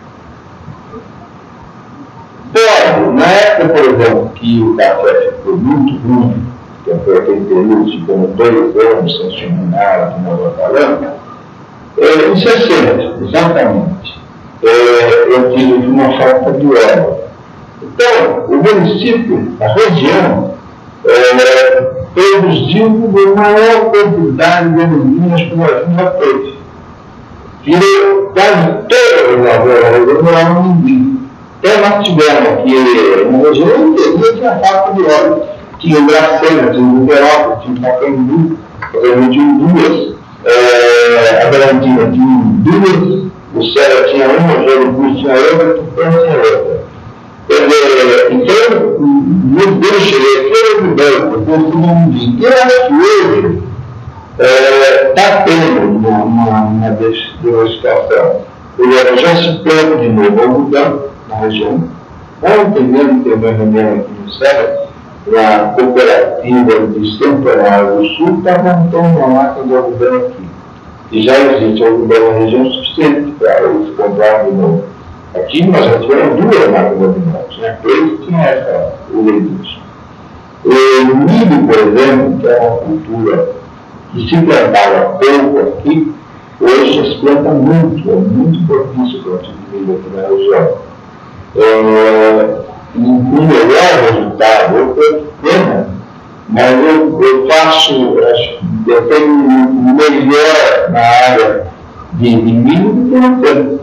Speaker 2: Pode. Na época, por exemplo, que o café ficou muito ruim, que foi aquele período de como 2 anos sem terminar, que nós estamos falando, em 60, exatamente, eu tive uma falta de óleo. Então, o município, a região, produziu a maior quantidade de alumínios que nós nunca teve. Tirou quase todas as lavouras, não era ninguém. Então nós tivemos aqui na região inteira, tinha falta de óleo. Tinha o Dracena, tinha o Perópolis, tinha o Pacaembu, tinha 2. A Diamantina tinha 2, o Céu tinha uma, o Jericu tinha outra, o Tupã tinha outra. Então, eu cheguei aqui no banco, eu fui um dia. E eu acho que hoje está tendo uma diversificação. Já se planta de novo algodão na região. Ontem mesmo teve uma reunião aqui no Céu, a cooperativa de Centenário do Sul está montando uma máquina de algodão aqui. e já existe uma região suficiente para eles comprarem de novo. Aqui nós já tivemos 2 marcas dominantes, né? 3 tinham essa origem. O milho, por exemplo, que é uma cultura que se plantava pouco aqui, hoje se planta muito, é muito propício para o tipo de milho aqui na região. Um melhor resultado, eu tenho pena, mas eu faço, eu tenho melhor na área de milho do que na planta.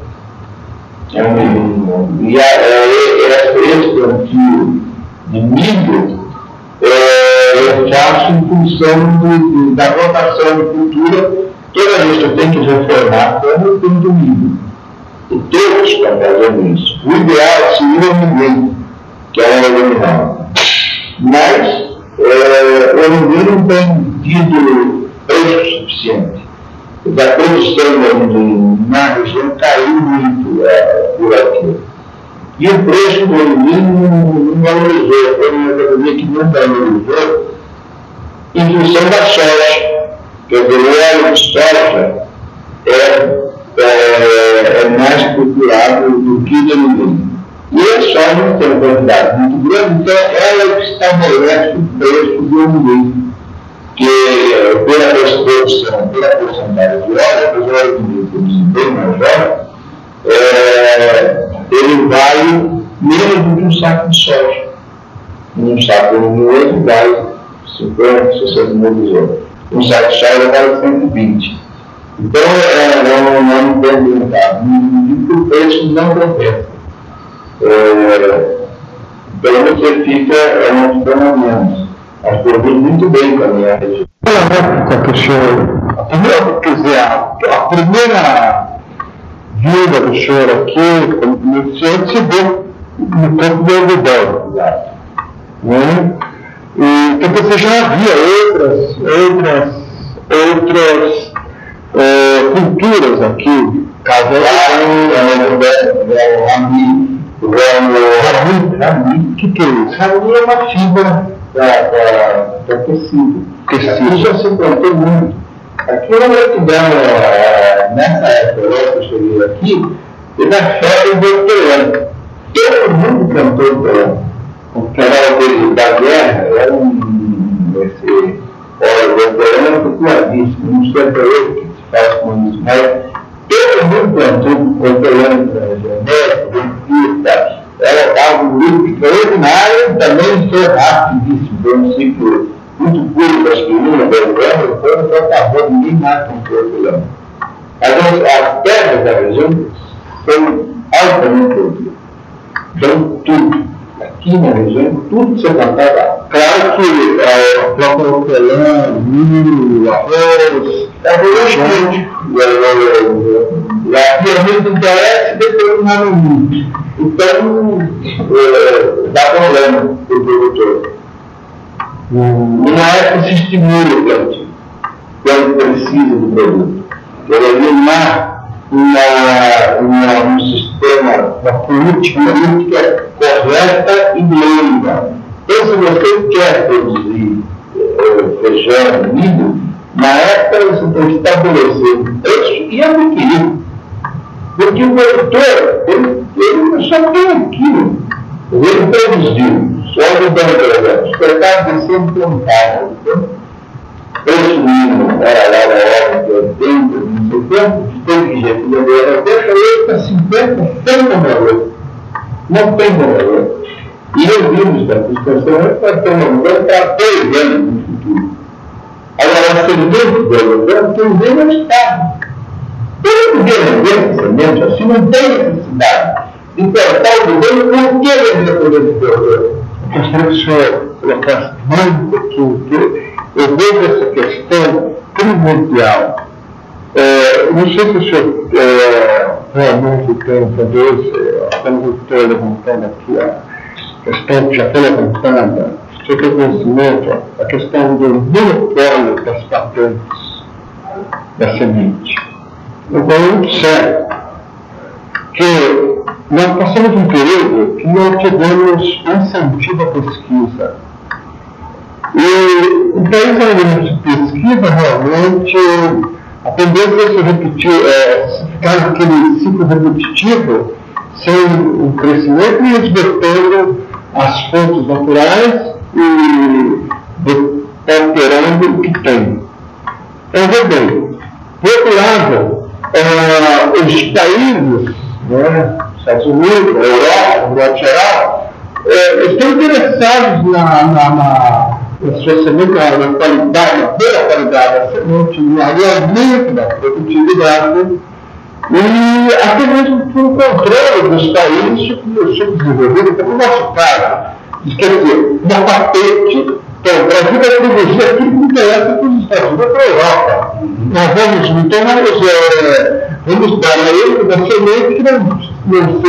Speaker 2: E esse plantio de milho eu faço em função da rotação de cultura. Toda vez que eu tenho que reformar, como eu tenho do milho. E todos estão fazendo isso. O ideal seria o milho, que é uma leguminácea. Mas o milho não tem tido preço suficiente. Da produção na região caiu muito por aqui. E o preço do alumínio não valorizou, foi uma economia que não valorizou em função da soja. Quer dizer, o óleo de soja é mais procurado do que o alumínio. E a soja tem uma quantidade muito grande, então ela que estabelece o preço do alumínio. Que pela produção, pela porcentagem de óleo, apesar do alumínio produzir bem mais óleo, ele vale menos do que um saco de soja. Um saco de alumínio vale 50, 60 mil de euros. Um saco de soja vale 120. Então, não tem mercado. O preço não compensa. Pelo menos você fica não ficando menos. Mas produz muito bem também a região.
Speaker 1: A primeira vinda do senhor aqui, como comerciante, se deu no campo do algodão. Né? E então você já havia outras culturas aqui. Rami, o que é isso?
Speaker 2: Rami é uma fibra para tecido. Aqui já se plantou muito. Aqui eu estudando, nessa época que eu cheguei aqui, teve a febre do hortelã. Todo mundo plantou hortelã. Porque era coisa da guerra, era esse óleo do hortelã populadíssimo. Não sei até hoje o que se faz com isso, mas todo mundo plantou hortelã para a região médica, era algo muito extraordinário, também foi rapidíssimo, foi um ciclo muito curto da aspirina, então acabou, ninguém mais comprou hortelã. As terras da região são altamente produtivas. Então, tudo, aqui na região, tudo que você plantava.
Speaker 1: Claro que a própria hortelã, milho, arroz,
Speaker 2: aqui é muito interesse e depois não é muito. Então, dá problema para o produtor. E não é que se estimule o plantio, quando precisa do produto. Ele eliminar um sistema, uma política correta e lenta. Então, se você quer produzir feijão, milho, na época você tem que estabelecer um preço e adquirir. Porque o produtor, ele só tem aquilo. Ele produziu, só ajudando, por exemplo, os mercados sempre plantaram. Então, preço mínimo era lá na hora de 80, não sei quanto, tem gente que deixa ele para 50 sem valor. Não tem valor. E eu vi da discussão para ter uma mudança para 2 anos no futuro. Agora, se ele dentro do governo, tem bem mais caro. Ele podia vender esse semente, assim não tem necessidade de cortar o governo, não quer vender para o governo.
Speaker 1: Eu gostaria que o senhor colocasse mais um pouquinho, porque eu vejo essa questão primordial. Não sei se o senhor realmente tem, talvez, quando estou levantando aqui a questão que já foi levantada, o senhor tem conhecimento, a questão do monopólio das patentes da semente. Então, é muito sério que nós passamos um período que nós tivemos incentivo à pesquisa. E o país onde se pesquisa realmente A tendência é se repetir, ficar naquele ciclo repetitivo, sem o crescimento e esgotando as fontes naturais e alterando o que tem. Então, veja bem, por outro lado, os países, né, Estados Unidos, a Europa, no modo geral, estão interessados na sua semente, na qualidade, na boa qualidade da semente, no alinhamento da produtividade e até mesmo por controle dos países subdesenvolvidos, como o nosso caso. Quer dizer, uma patente. Então, o Brasil vai produzir aquilo que interessa para os Estados Unidos e para a Europa. Nós vamos dar a ele uma semente que não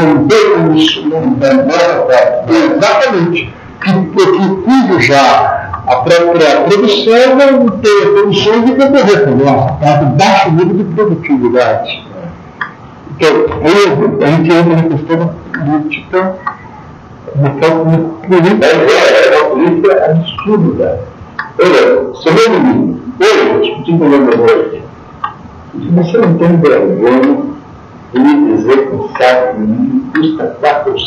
Speaker 1: exatamente, que cuide já a própria produção, não ter produções de concorrer com a nossa, tá? De baixo nível de produtividade. Então, aí a gente entra na questão política. A política absurda. Olha, segundo hoje, discutindo com hoje, você não tem vergonha de dizer que o saco de milho custa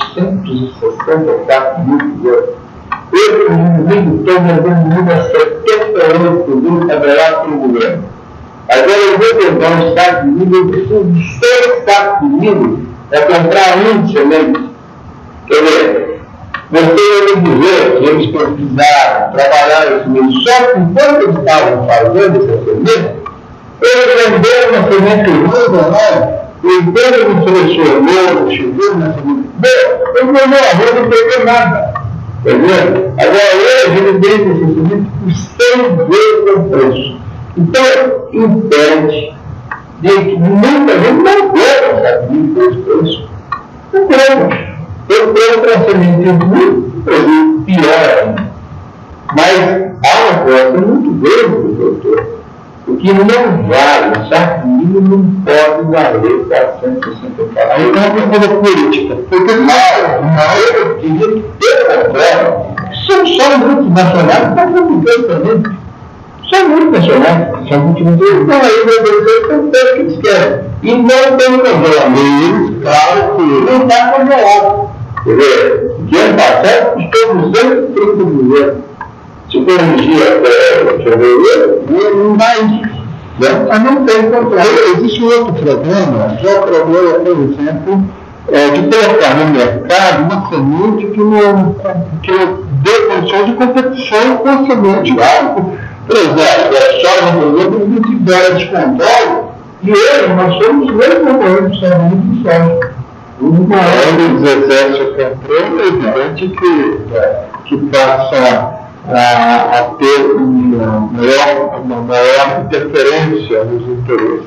Speaker 1: 464 mil euros. Eu, no mundo todo, vendendo milho a 70 euros por milho tabelado pelo governo. Agora eu vou comprar um saco de milho, eu preciso de 6 sacos de milho para comprar um de semente. Quer dizer, você ia dizer que eles precisaram trabalhar esse milho só que enquanto eles estavam fazendo essa semente, eles venderam uma semente ruim, né? E enquanto ele selecionou, chegou na semente boa, ele não pegou nada. Entendeu? Agora hoje ele vende essa semente por 100 vezes o preço. Então, impede de que muita gente não compra, sabe, por esse preço. Não compra. Eu tenho para semente muito pior ainda. Mas há uma coisa muito grande, doutor. O que não vale, o saco de milho não pode valer 464. Aí não é uma coisa política. Porque eu diria que, pelo contrário, são só multinacionais que estão produzindo também. São multinacionais, são multinacionais. Então aí vai dizer que o que eles querem. E não tem congelamento, claro que não está congelado. Quer dizer, de ano passado custou 230 milhões. Se for um dia fevereiro, não dá isso. Mas não tem controle. Existe outro problema, que é o problema, por exemplo, de colocar no mercado uma semente que dê condições de competição com a semente básica. Por exemplo, a soja, por exemplo, não tiver descontrole, e hoje nós somos os mesmos concorrentes do Estados Unidos de soja. Quando os exerce o controle, é evidente que passa a ter uma maior interferência nos interesses.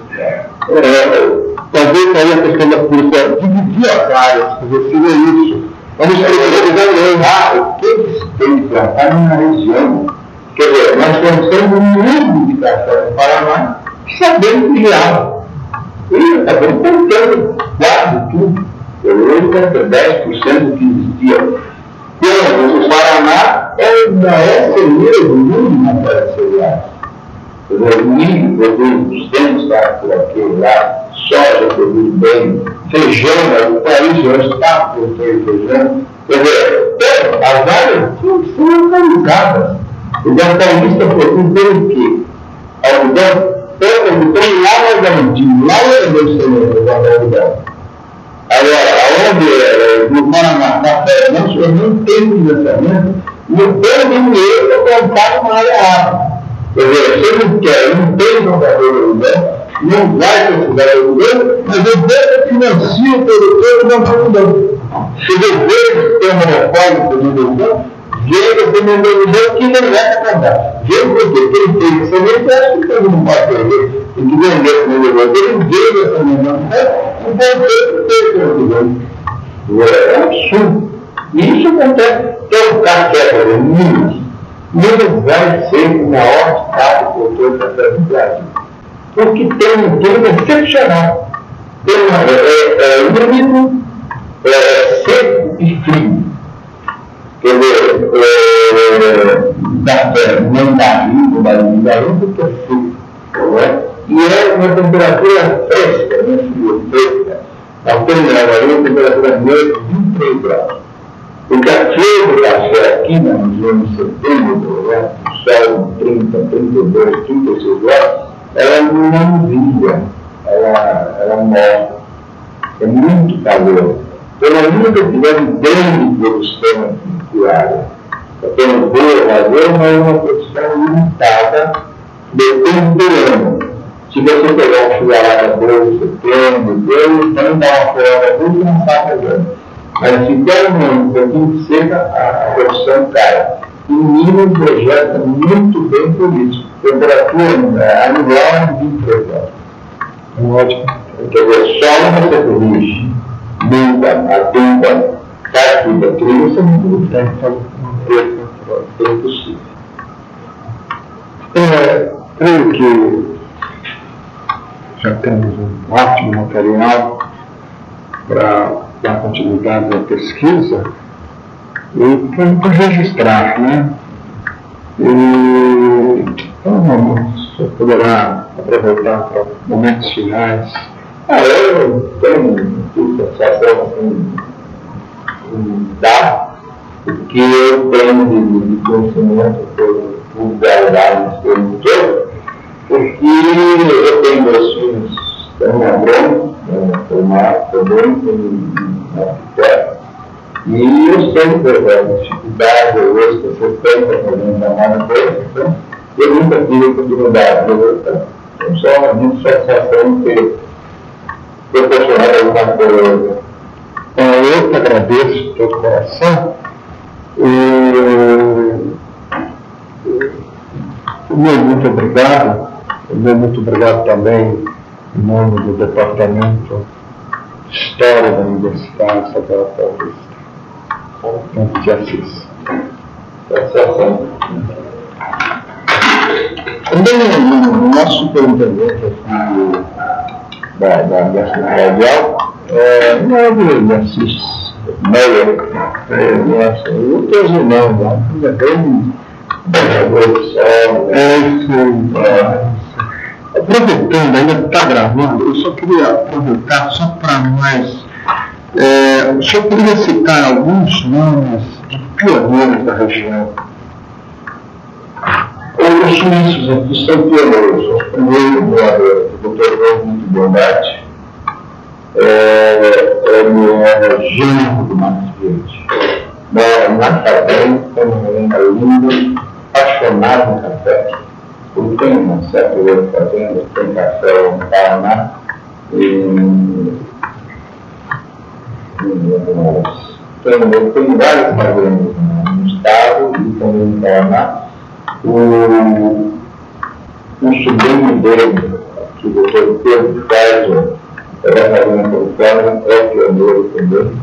Speaker 1: Talvez aí a questão da polícia dividir as áreas, que você vê isso. Vamos priorizar o que eles têm que plantar na região. Quer dizer, nós temos um mundo de café no Paraná, sabendo que já. E acabamos tentando quase tudo. Hoje é 10% do que existia. Quando o Paraná é o maior celeiro do mundo na terra cereais. O milho produz 200 sacos por aquele lá, soja produz bem, feijão, o país já está produzindo feijão. Quer dizer, as áreas são localizadas. O Paulista produz bem o quê? Algodão, algodão lá no Garantinho, lá no celeiro do algodão. Agora, aonde no Paraná, na terra, não tem financiamento, não tem dinheiro para comprar uma área água. Quer dizer, se não quer, não tem jogador não vai precisar do governo, mas o governo financia o produtor não está mudando. Se o governo tem um monopólio do produtor, vem o vendedor que não é para comprar. Vem o produtor, ele tem essa semente, acho que todo mundo pode perder. Tem que vender o vendedor, ele vende essa semente. O governo tem esse produtor. É um absurdo. E isso acontece. Todo café, por exemplo, Minas vai ser o maior estado produtor de café do Brasil. Porque tem um clima excepcional. Tem úmido, seco e frio. Quer dizer, café mandarim, porque é seco, não é?
Speaker 2: e é uma temperatura fresca, fresca. Ao terminar ali, a temperatura média de 23 graus. Porque a flor do café aqui na região de setembro, o sol 30, 32, 36 graus, ela não vira, ela morre. É muito calor. Então, nós nunca tivemos grande produção diária. Temos boa razão, mas uma produção limitada, depende do ano. Se você pegar uma chuvarada boa em setembro, também dá uma folga boa e não está pegando. Mas se der um pouquinho seca, a produção cai. E o Minas projeta muito bem por isso. Temperatura anual de 23 graus.
Speaker 1: Ótimo.
Speaker 2: Quer dizer, só você corrige, muda a tampa, sai tudo aquilo, você não muda. É impossível.
Speaker 1: Creio que já temos um ótimo material para dar continuidade à pesquisa e para registrar, né? Então, você poderá aproveitar para momentos finais.
Speaker 2: Eu tenho satisfação assim, porque eu tenho de conhecimento por guardar esse tempo todo, porque eu tenho meus filhos, estão agrônomos, formados também, na arquiteto, e eu sempre a dificuldade hoje que você tem para fazer um trabalho desse, então eu nunca tive a oportunidade de voltar. Então, só uma grande satisfação ter proporcionado alguma coisa.
Speaker 1: Eu que agradeço de todo o coração. Muito obrigado. Muito obrigado também em nome do Departamento de História da Universidade Estadual Paulista. Muito de Assis.
Speaker 2: Satisfação. Também o nosso superintendente aqui da Universidade Radial não é de Assis Meyer, eu tenho os irmãos lá, é bem
Speaker 1: aproveitando, ainda está gravando, eu só queria aproveitar só para nós. O senhor poderia citar alguns nomes de pioneiros da região?
Speaker 2: Os suíços aqui são pioneiros. O primeiro morador, o Dr. Rodrigo Bondati, ele é genro do Marcos Verde. Mora na Fazenda, uma linda, apaixonado no café. Ele tem uma certa outra fazenda, tem café no Paraná. Tem várias fazendas no estado e também no Paraná. O sobrinho dele, que o Dr. Pedro Kaiser, da fazenda Politana, é pioneiro também.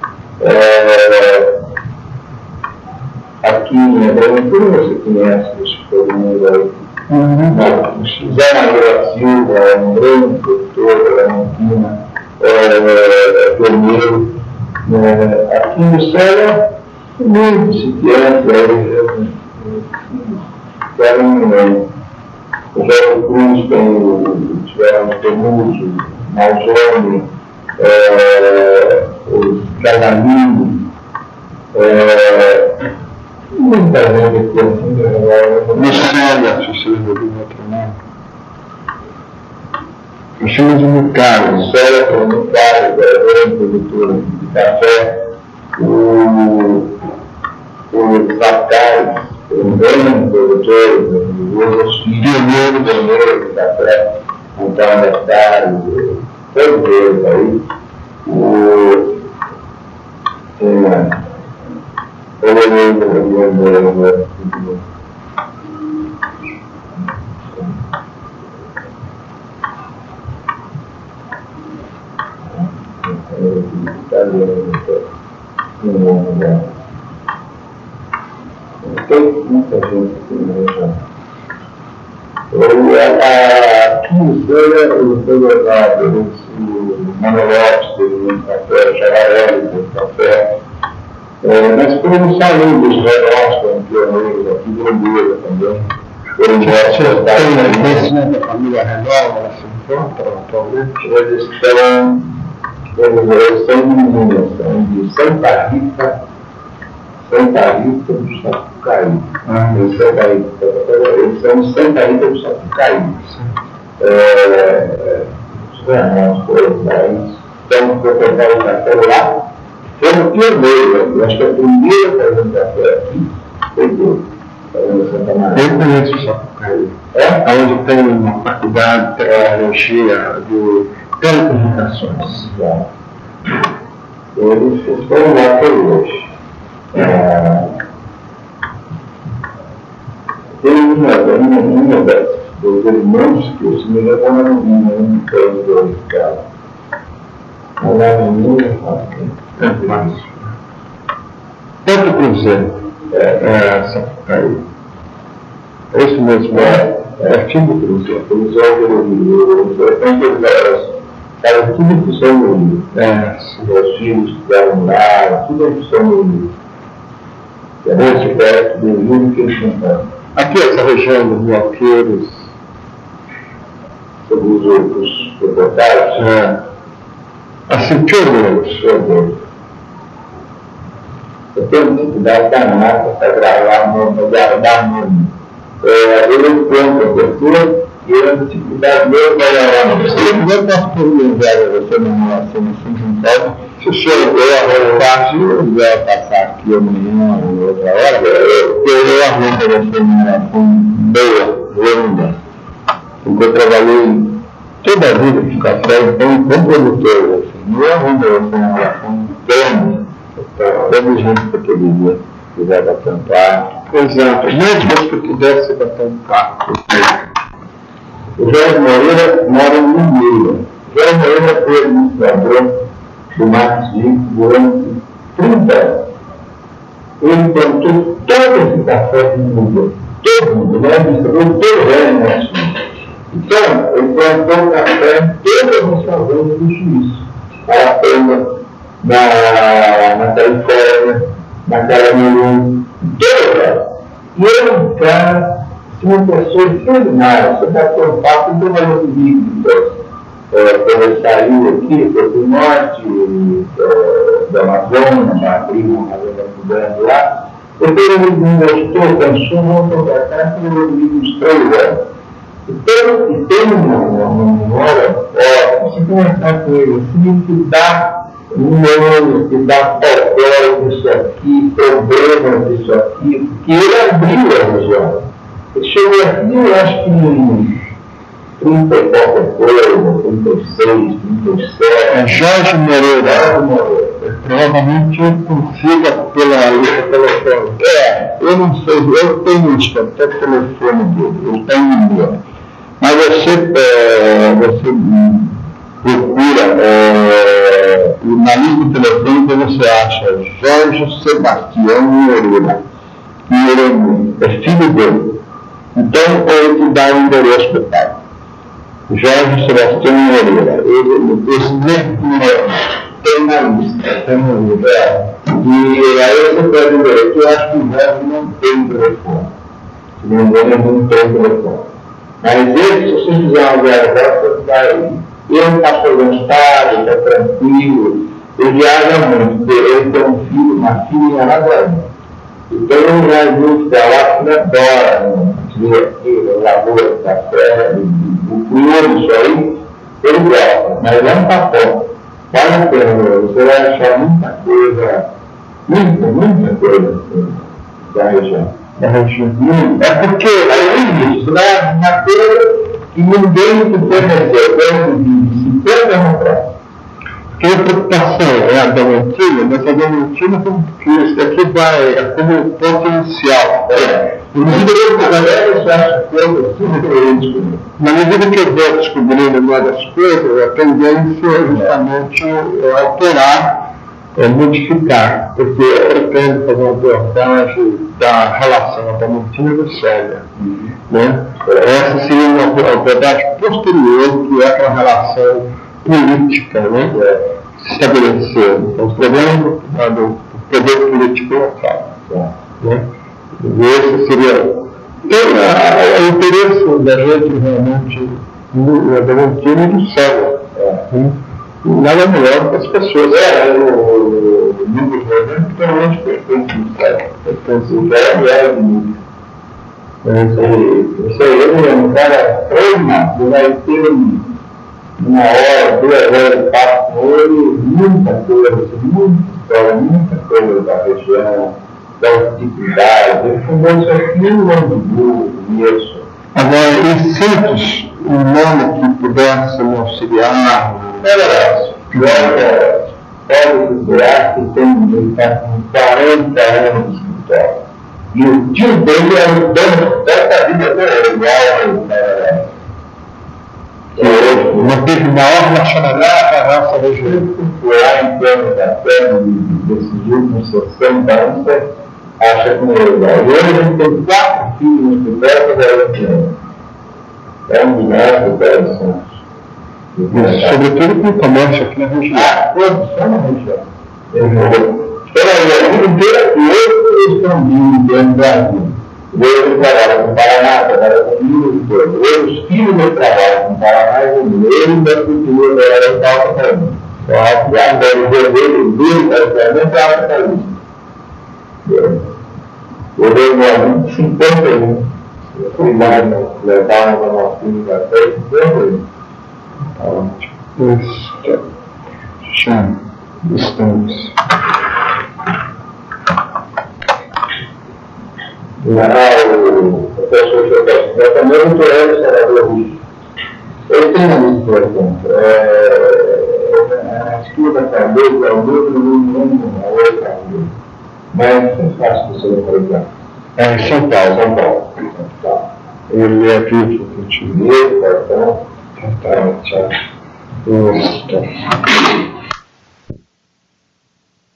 Speaker 2: Aqui em Abravantura você conhece os pioneiros aí. Zé Maria Silva, um grande doutor da Argentina, pioneiro. Aqui no Céu, muito incipiente, o José Cruz tiveram o Temuso, Malzone, os Casalinho, muita gente aqui assim,
Speaker 1: Micélia, se você lembra do outro nome. Eu chamo de Micélia.
Speaker 2: Micélia foi muito caro, grande produtora de café. O Zacarias, um grande produtor, os pioneiros de café, Antônio Nectário, todos eles aí. Tem muita gente aqui no Rio. Aqui no Sul, o Pedro o Manuel teve café, o Chavarelli teve café, mas como saiu dos relógios, pioneiros aqui, Grandeza também, Por embora
Speaker 1: tem a família Renault, ela se encontra atualmente?
Speaker 2: Eles são de Santa Rita do Sapucaí. Eles são de Santa Rita do Sapucaí. Estão proprietários da café lá. Foram pioneiros. Eu acho que a primeira fazenda de café aqui foi do Santa Maria.
Speaker 1: Eu conheço o Sapucaí. Onde tem uma faculdade de tecnologia de telecomunicações.
Speaker 2: Eles foram lá até hoje. Tem uma dos irmãos que se me levou na menina, um caso do Ricardo. Lá na menina,
Speaker 1: Porto Cruzeiro, Sapucaí. É isso mesmo, pertinho do Cruzeiro.
Speaker 2: Era tudo que são no Rio. Meus filhos estudaram lá, tudo é que são no Rio. É muito perto do Rio que eles cantaram.
Speaker 1: Aqui essa região dos Valqueiros.
Speaker 2: Sobre os outros proprietários?
Speaker 1: Assim, pioneiros.
Speaker 2: Eu tenho dificuldade danada para gravar o nome. Ele tem uma professora e a dificuldade dele vai gravar o nome.
Speaker 1: Eu posso perguntar a você numa relação assim, então, se o senhor vai passar aqui amanhã ou outra hora, eu arrumo para você uma relação boa, longa. Porque eu trabalhei toda a vida com café, então, como produtor, assim, não arrumo para você uma relação interna. Temos gente que queria quiser bater um carro. Exato, mesmo que pudesse bater um carro.
Speaker 2: O Jorge Moreira mora em Mineira. O Jorge Moreira foi administrador do Marcos Vico durante 30 anos. Ele plantou todo esse café do mundo. Todo mundo, ele é administrador de todo o reino Marcos Vico. Então, ele plantou café em todas as fazendas do Suíço. Arapema, na Califórnia, na Caramelu, toda ela. E ele é um cara, uma pessoa extraordinária. Você vai ter um papo do Manuel Vigo, quando ele saiu aqui, foi para o norte da Amazônia, abriu uma fazenda grande lá. Depois ele gostou, cansou, voltou para cá e ele vive uns 3 anos. Então, e tem uma memória forte, você conversar com ele, assim, que dá nome, que dá folclore disso aqui, problemas disso aqui, porque ele abriu a região. Ele chegou aqui, eu acho que em 30 e qualquer coisa, 36, 37.
Speaker 1: Jorge Moreira. Provavelmente consiga pela lista telefônica. Eu não sei, eu tenho até o telefone dele, eu tenho. Mas você procura na lista telefônica, você acha Jorge Sebastião Moreira, que ele é filho dele. Então, ele te dá o endereço do pai. Jorge Sebastião Moreira. Esse tem na lista. Tem no livro. E aí você pode ver que eu acho que o Jorge não tem telefone. Se não me engano, ele não tem telefone. Mas ele, se você fizer uma viagem, você vai. Ele não está fazendo estágio, está tranquilo. Ele viaja muito. Ele tem um filho, uma filha na Guarani. Então ele vai muito para lá, que ele adora. Aqui, lavoura de café, o crioulo, isso aí, ele gosta, mas é um papel. Vale a pena, você vai achar muita coisa da região. É porque aí isso é uma coisa que ninguém percebeu, desde 50 anos atrás. Porque a preocupação é a Diamantina, mas a Diamantina porque isso aqui vai como potencial. Inclusive, a galera já acha coisas diferentes. Na medida que eu vou descobrindo várias coisas, a tendência é justamente alterar, modificar, porque eu pretendo fazer uma abordagem da relação da Diamantina e da Célia. Né? Essa seria uma abordagem posterior, que é aquela relação política, né? Se estabelecer. Então, os problemas do poder político local. Né? Esse seria o interesse da gente realmente da rotina do céu. Nada melhor que as pessoas. O mundo realmente realmente pertence do céu. Pertence do céu e é bonito. Ele é um cara treina, você vai ter uma hora, 2 horas de papo com ele, muita coisa da região, das dificuldades. Ele fundou isso aqui no ano do isso. Agora, em Santos, um nome que pudesse me auxiliar. Pode dizer que ele está com 40 anos de escritório. E o tio dele é o dono dessa vida toda, não teve maior nacionalidade para a nossa região. Lá em torno da terra desses últimos 60 anos, acha que não é igual. E hoje a gente tem 4 filhos no escritório, é um milagre da Santos. Sobretudo com o comércio aqui na região. Todos são na região. Pela vida inteira, e hoje estão vindo dentro do Brasil. Hoje trabalham com Paraná, trabalham com Minas, hoje os filhos dele trabalham com Paraná e com Minas. Ele da cultura da era da Alta California. Então, a criação dele praticamente é Alta California. Eu dei uma 51. Eu fui lá levar uma notinha da festa, 51. Ótimo. Chama. Estamos. O professor José também é muito Salvador. Ele tem uma lista, por exemplo. A esquerda cabeça é o mesmo número, a outra cabeça. Mas é fácil de ser localizado. É em São Paulo. Ele é vivo contigo. Tchau.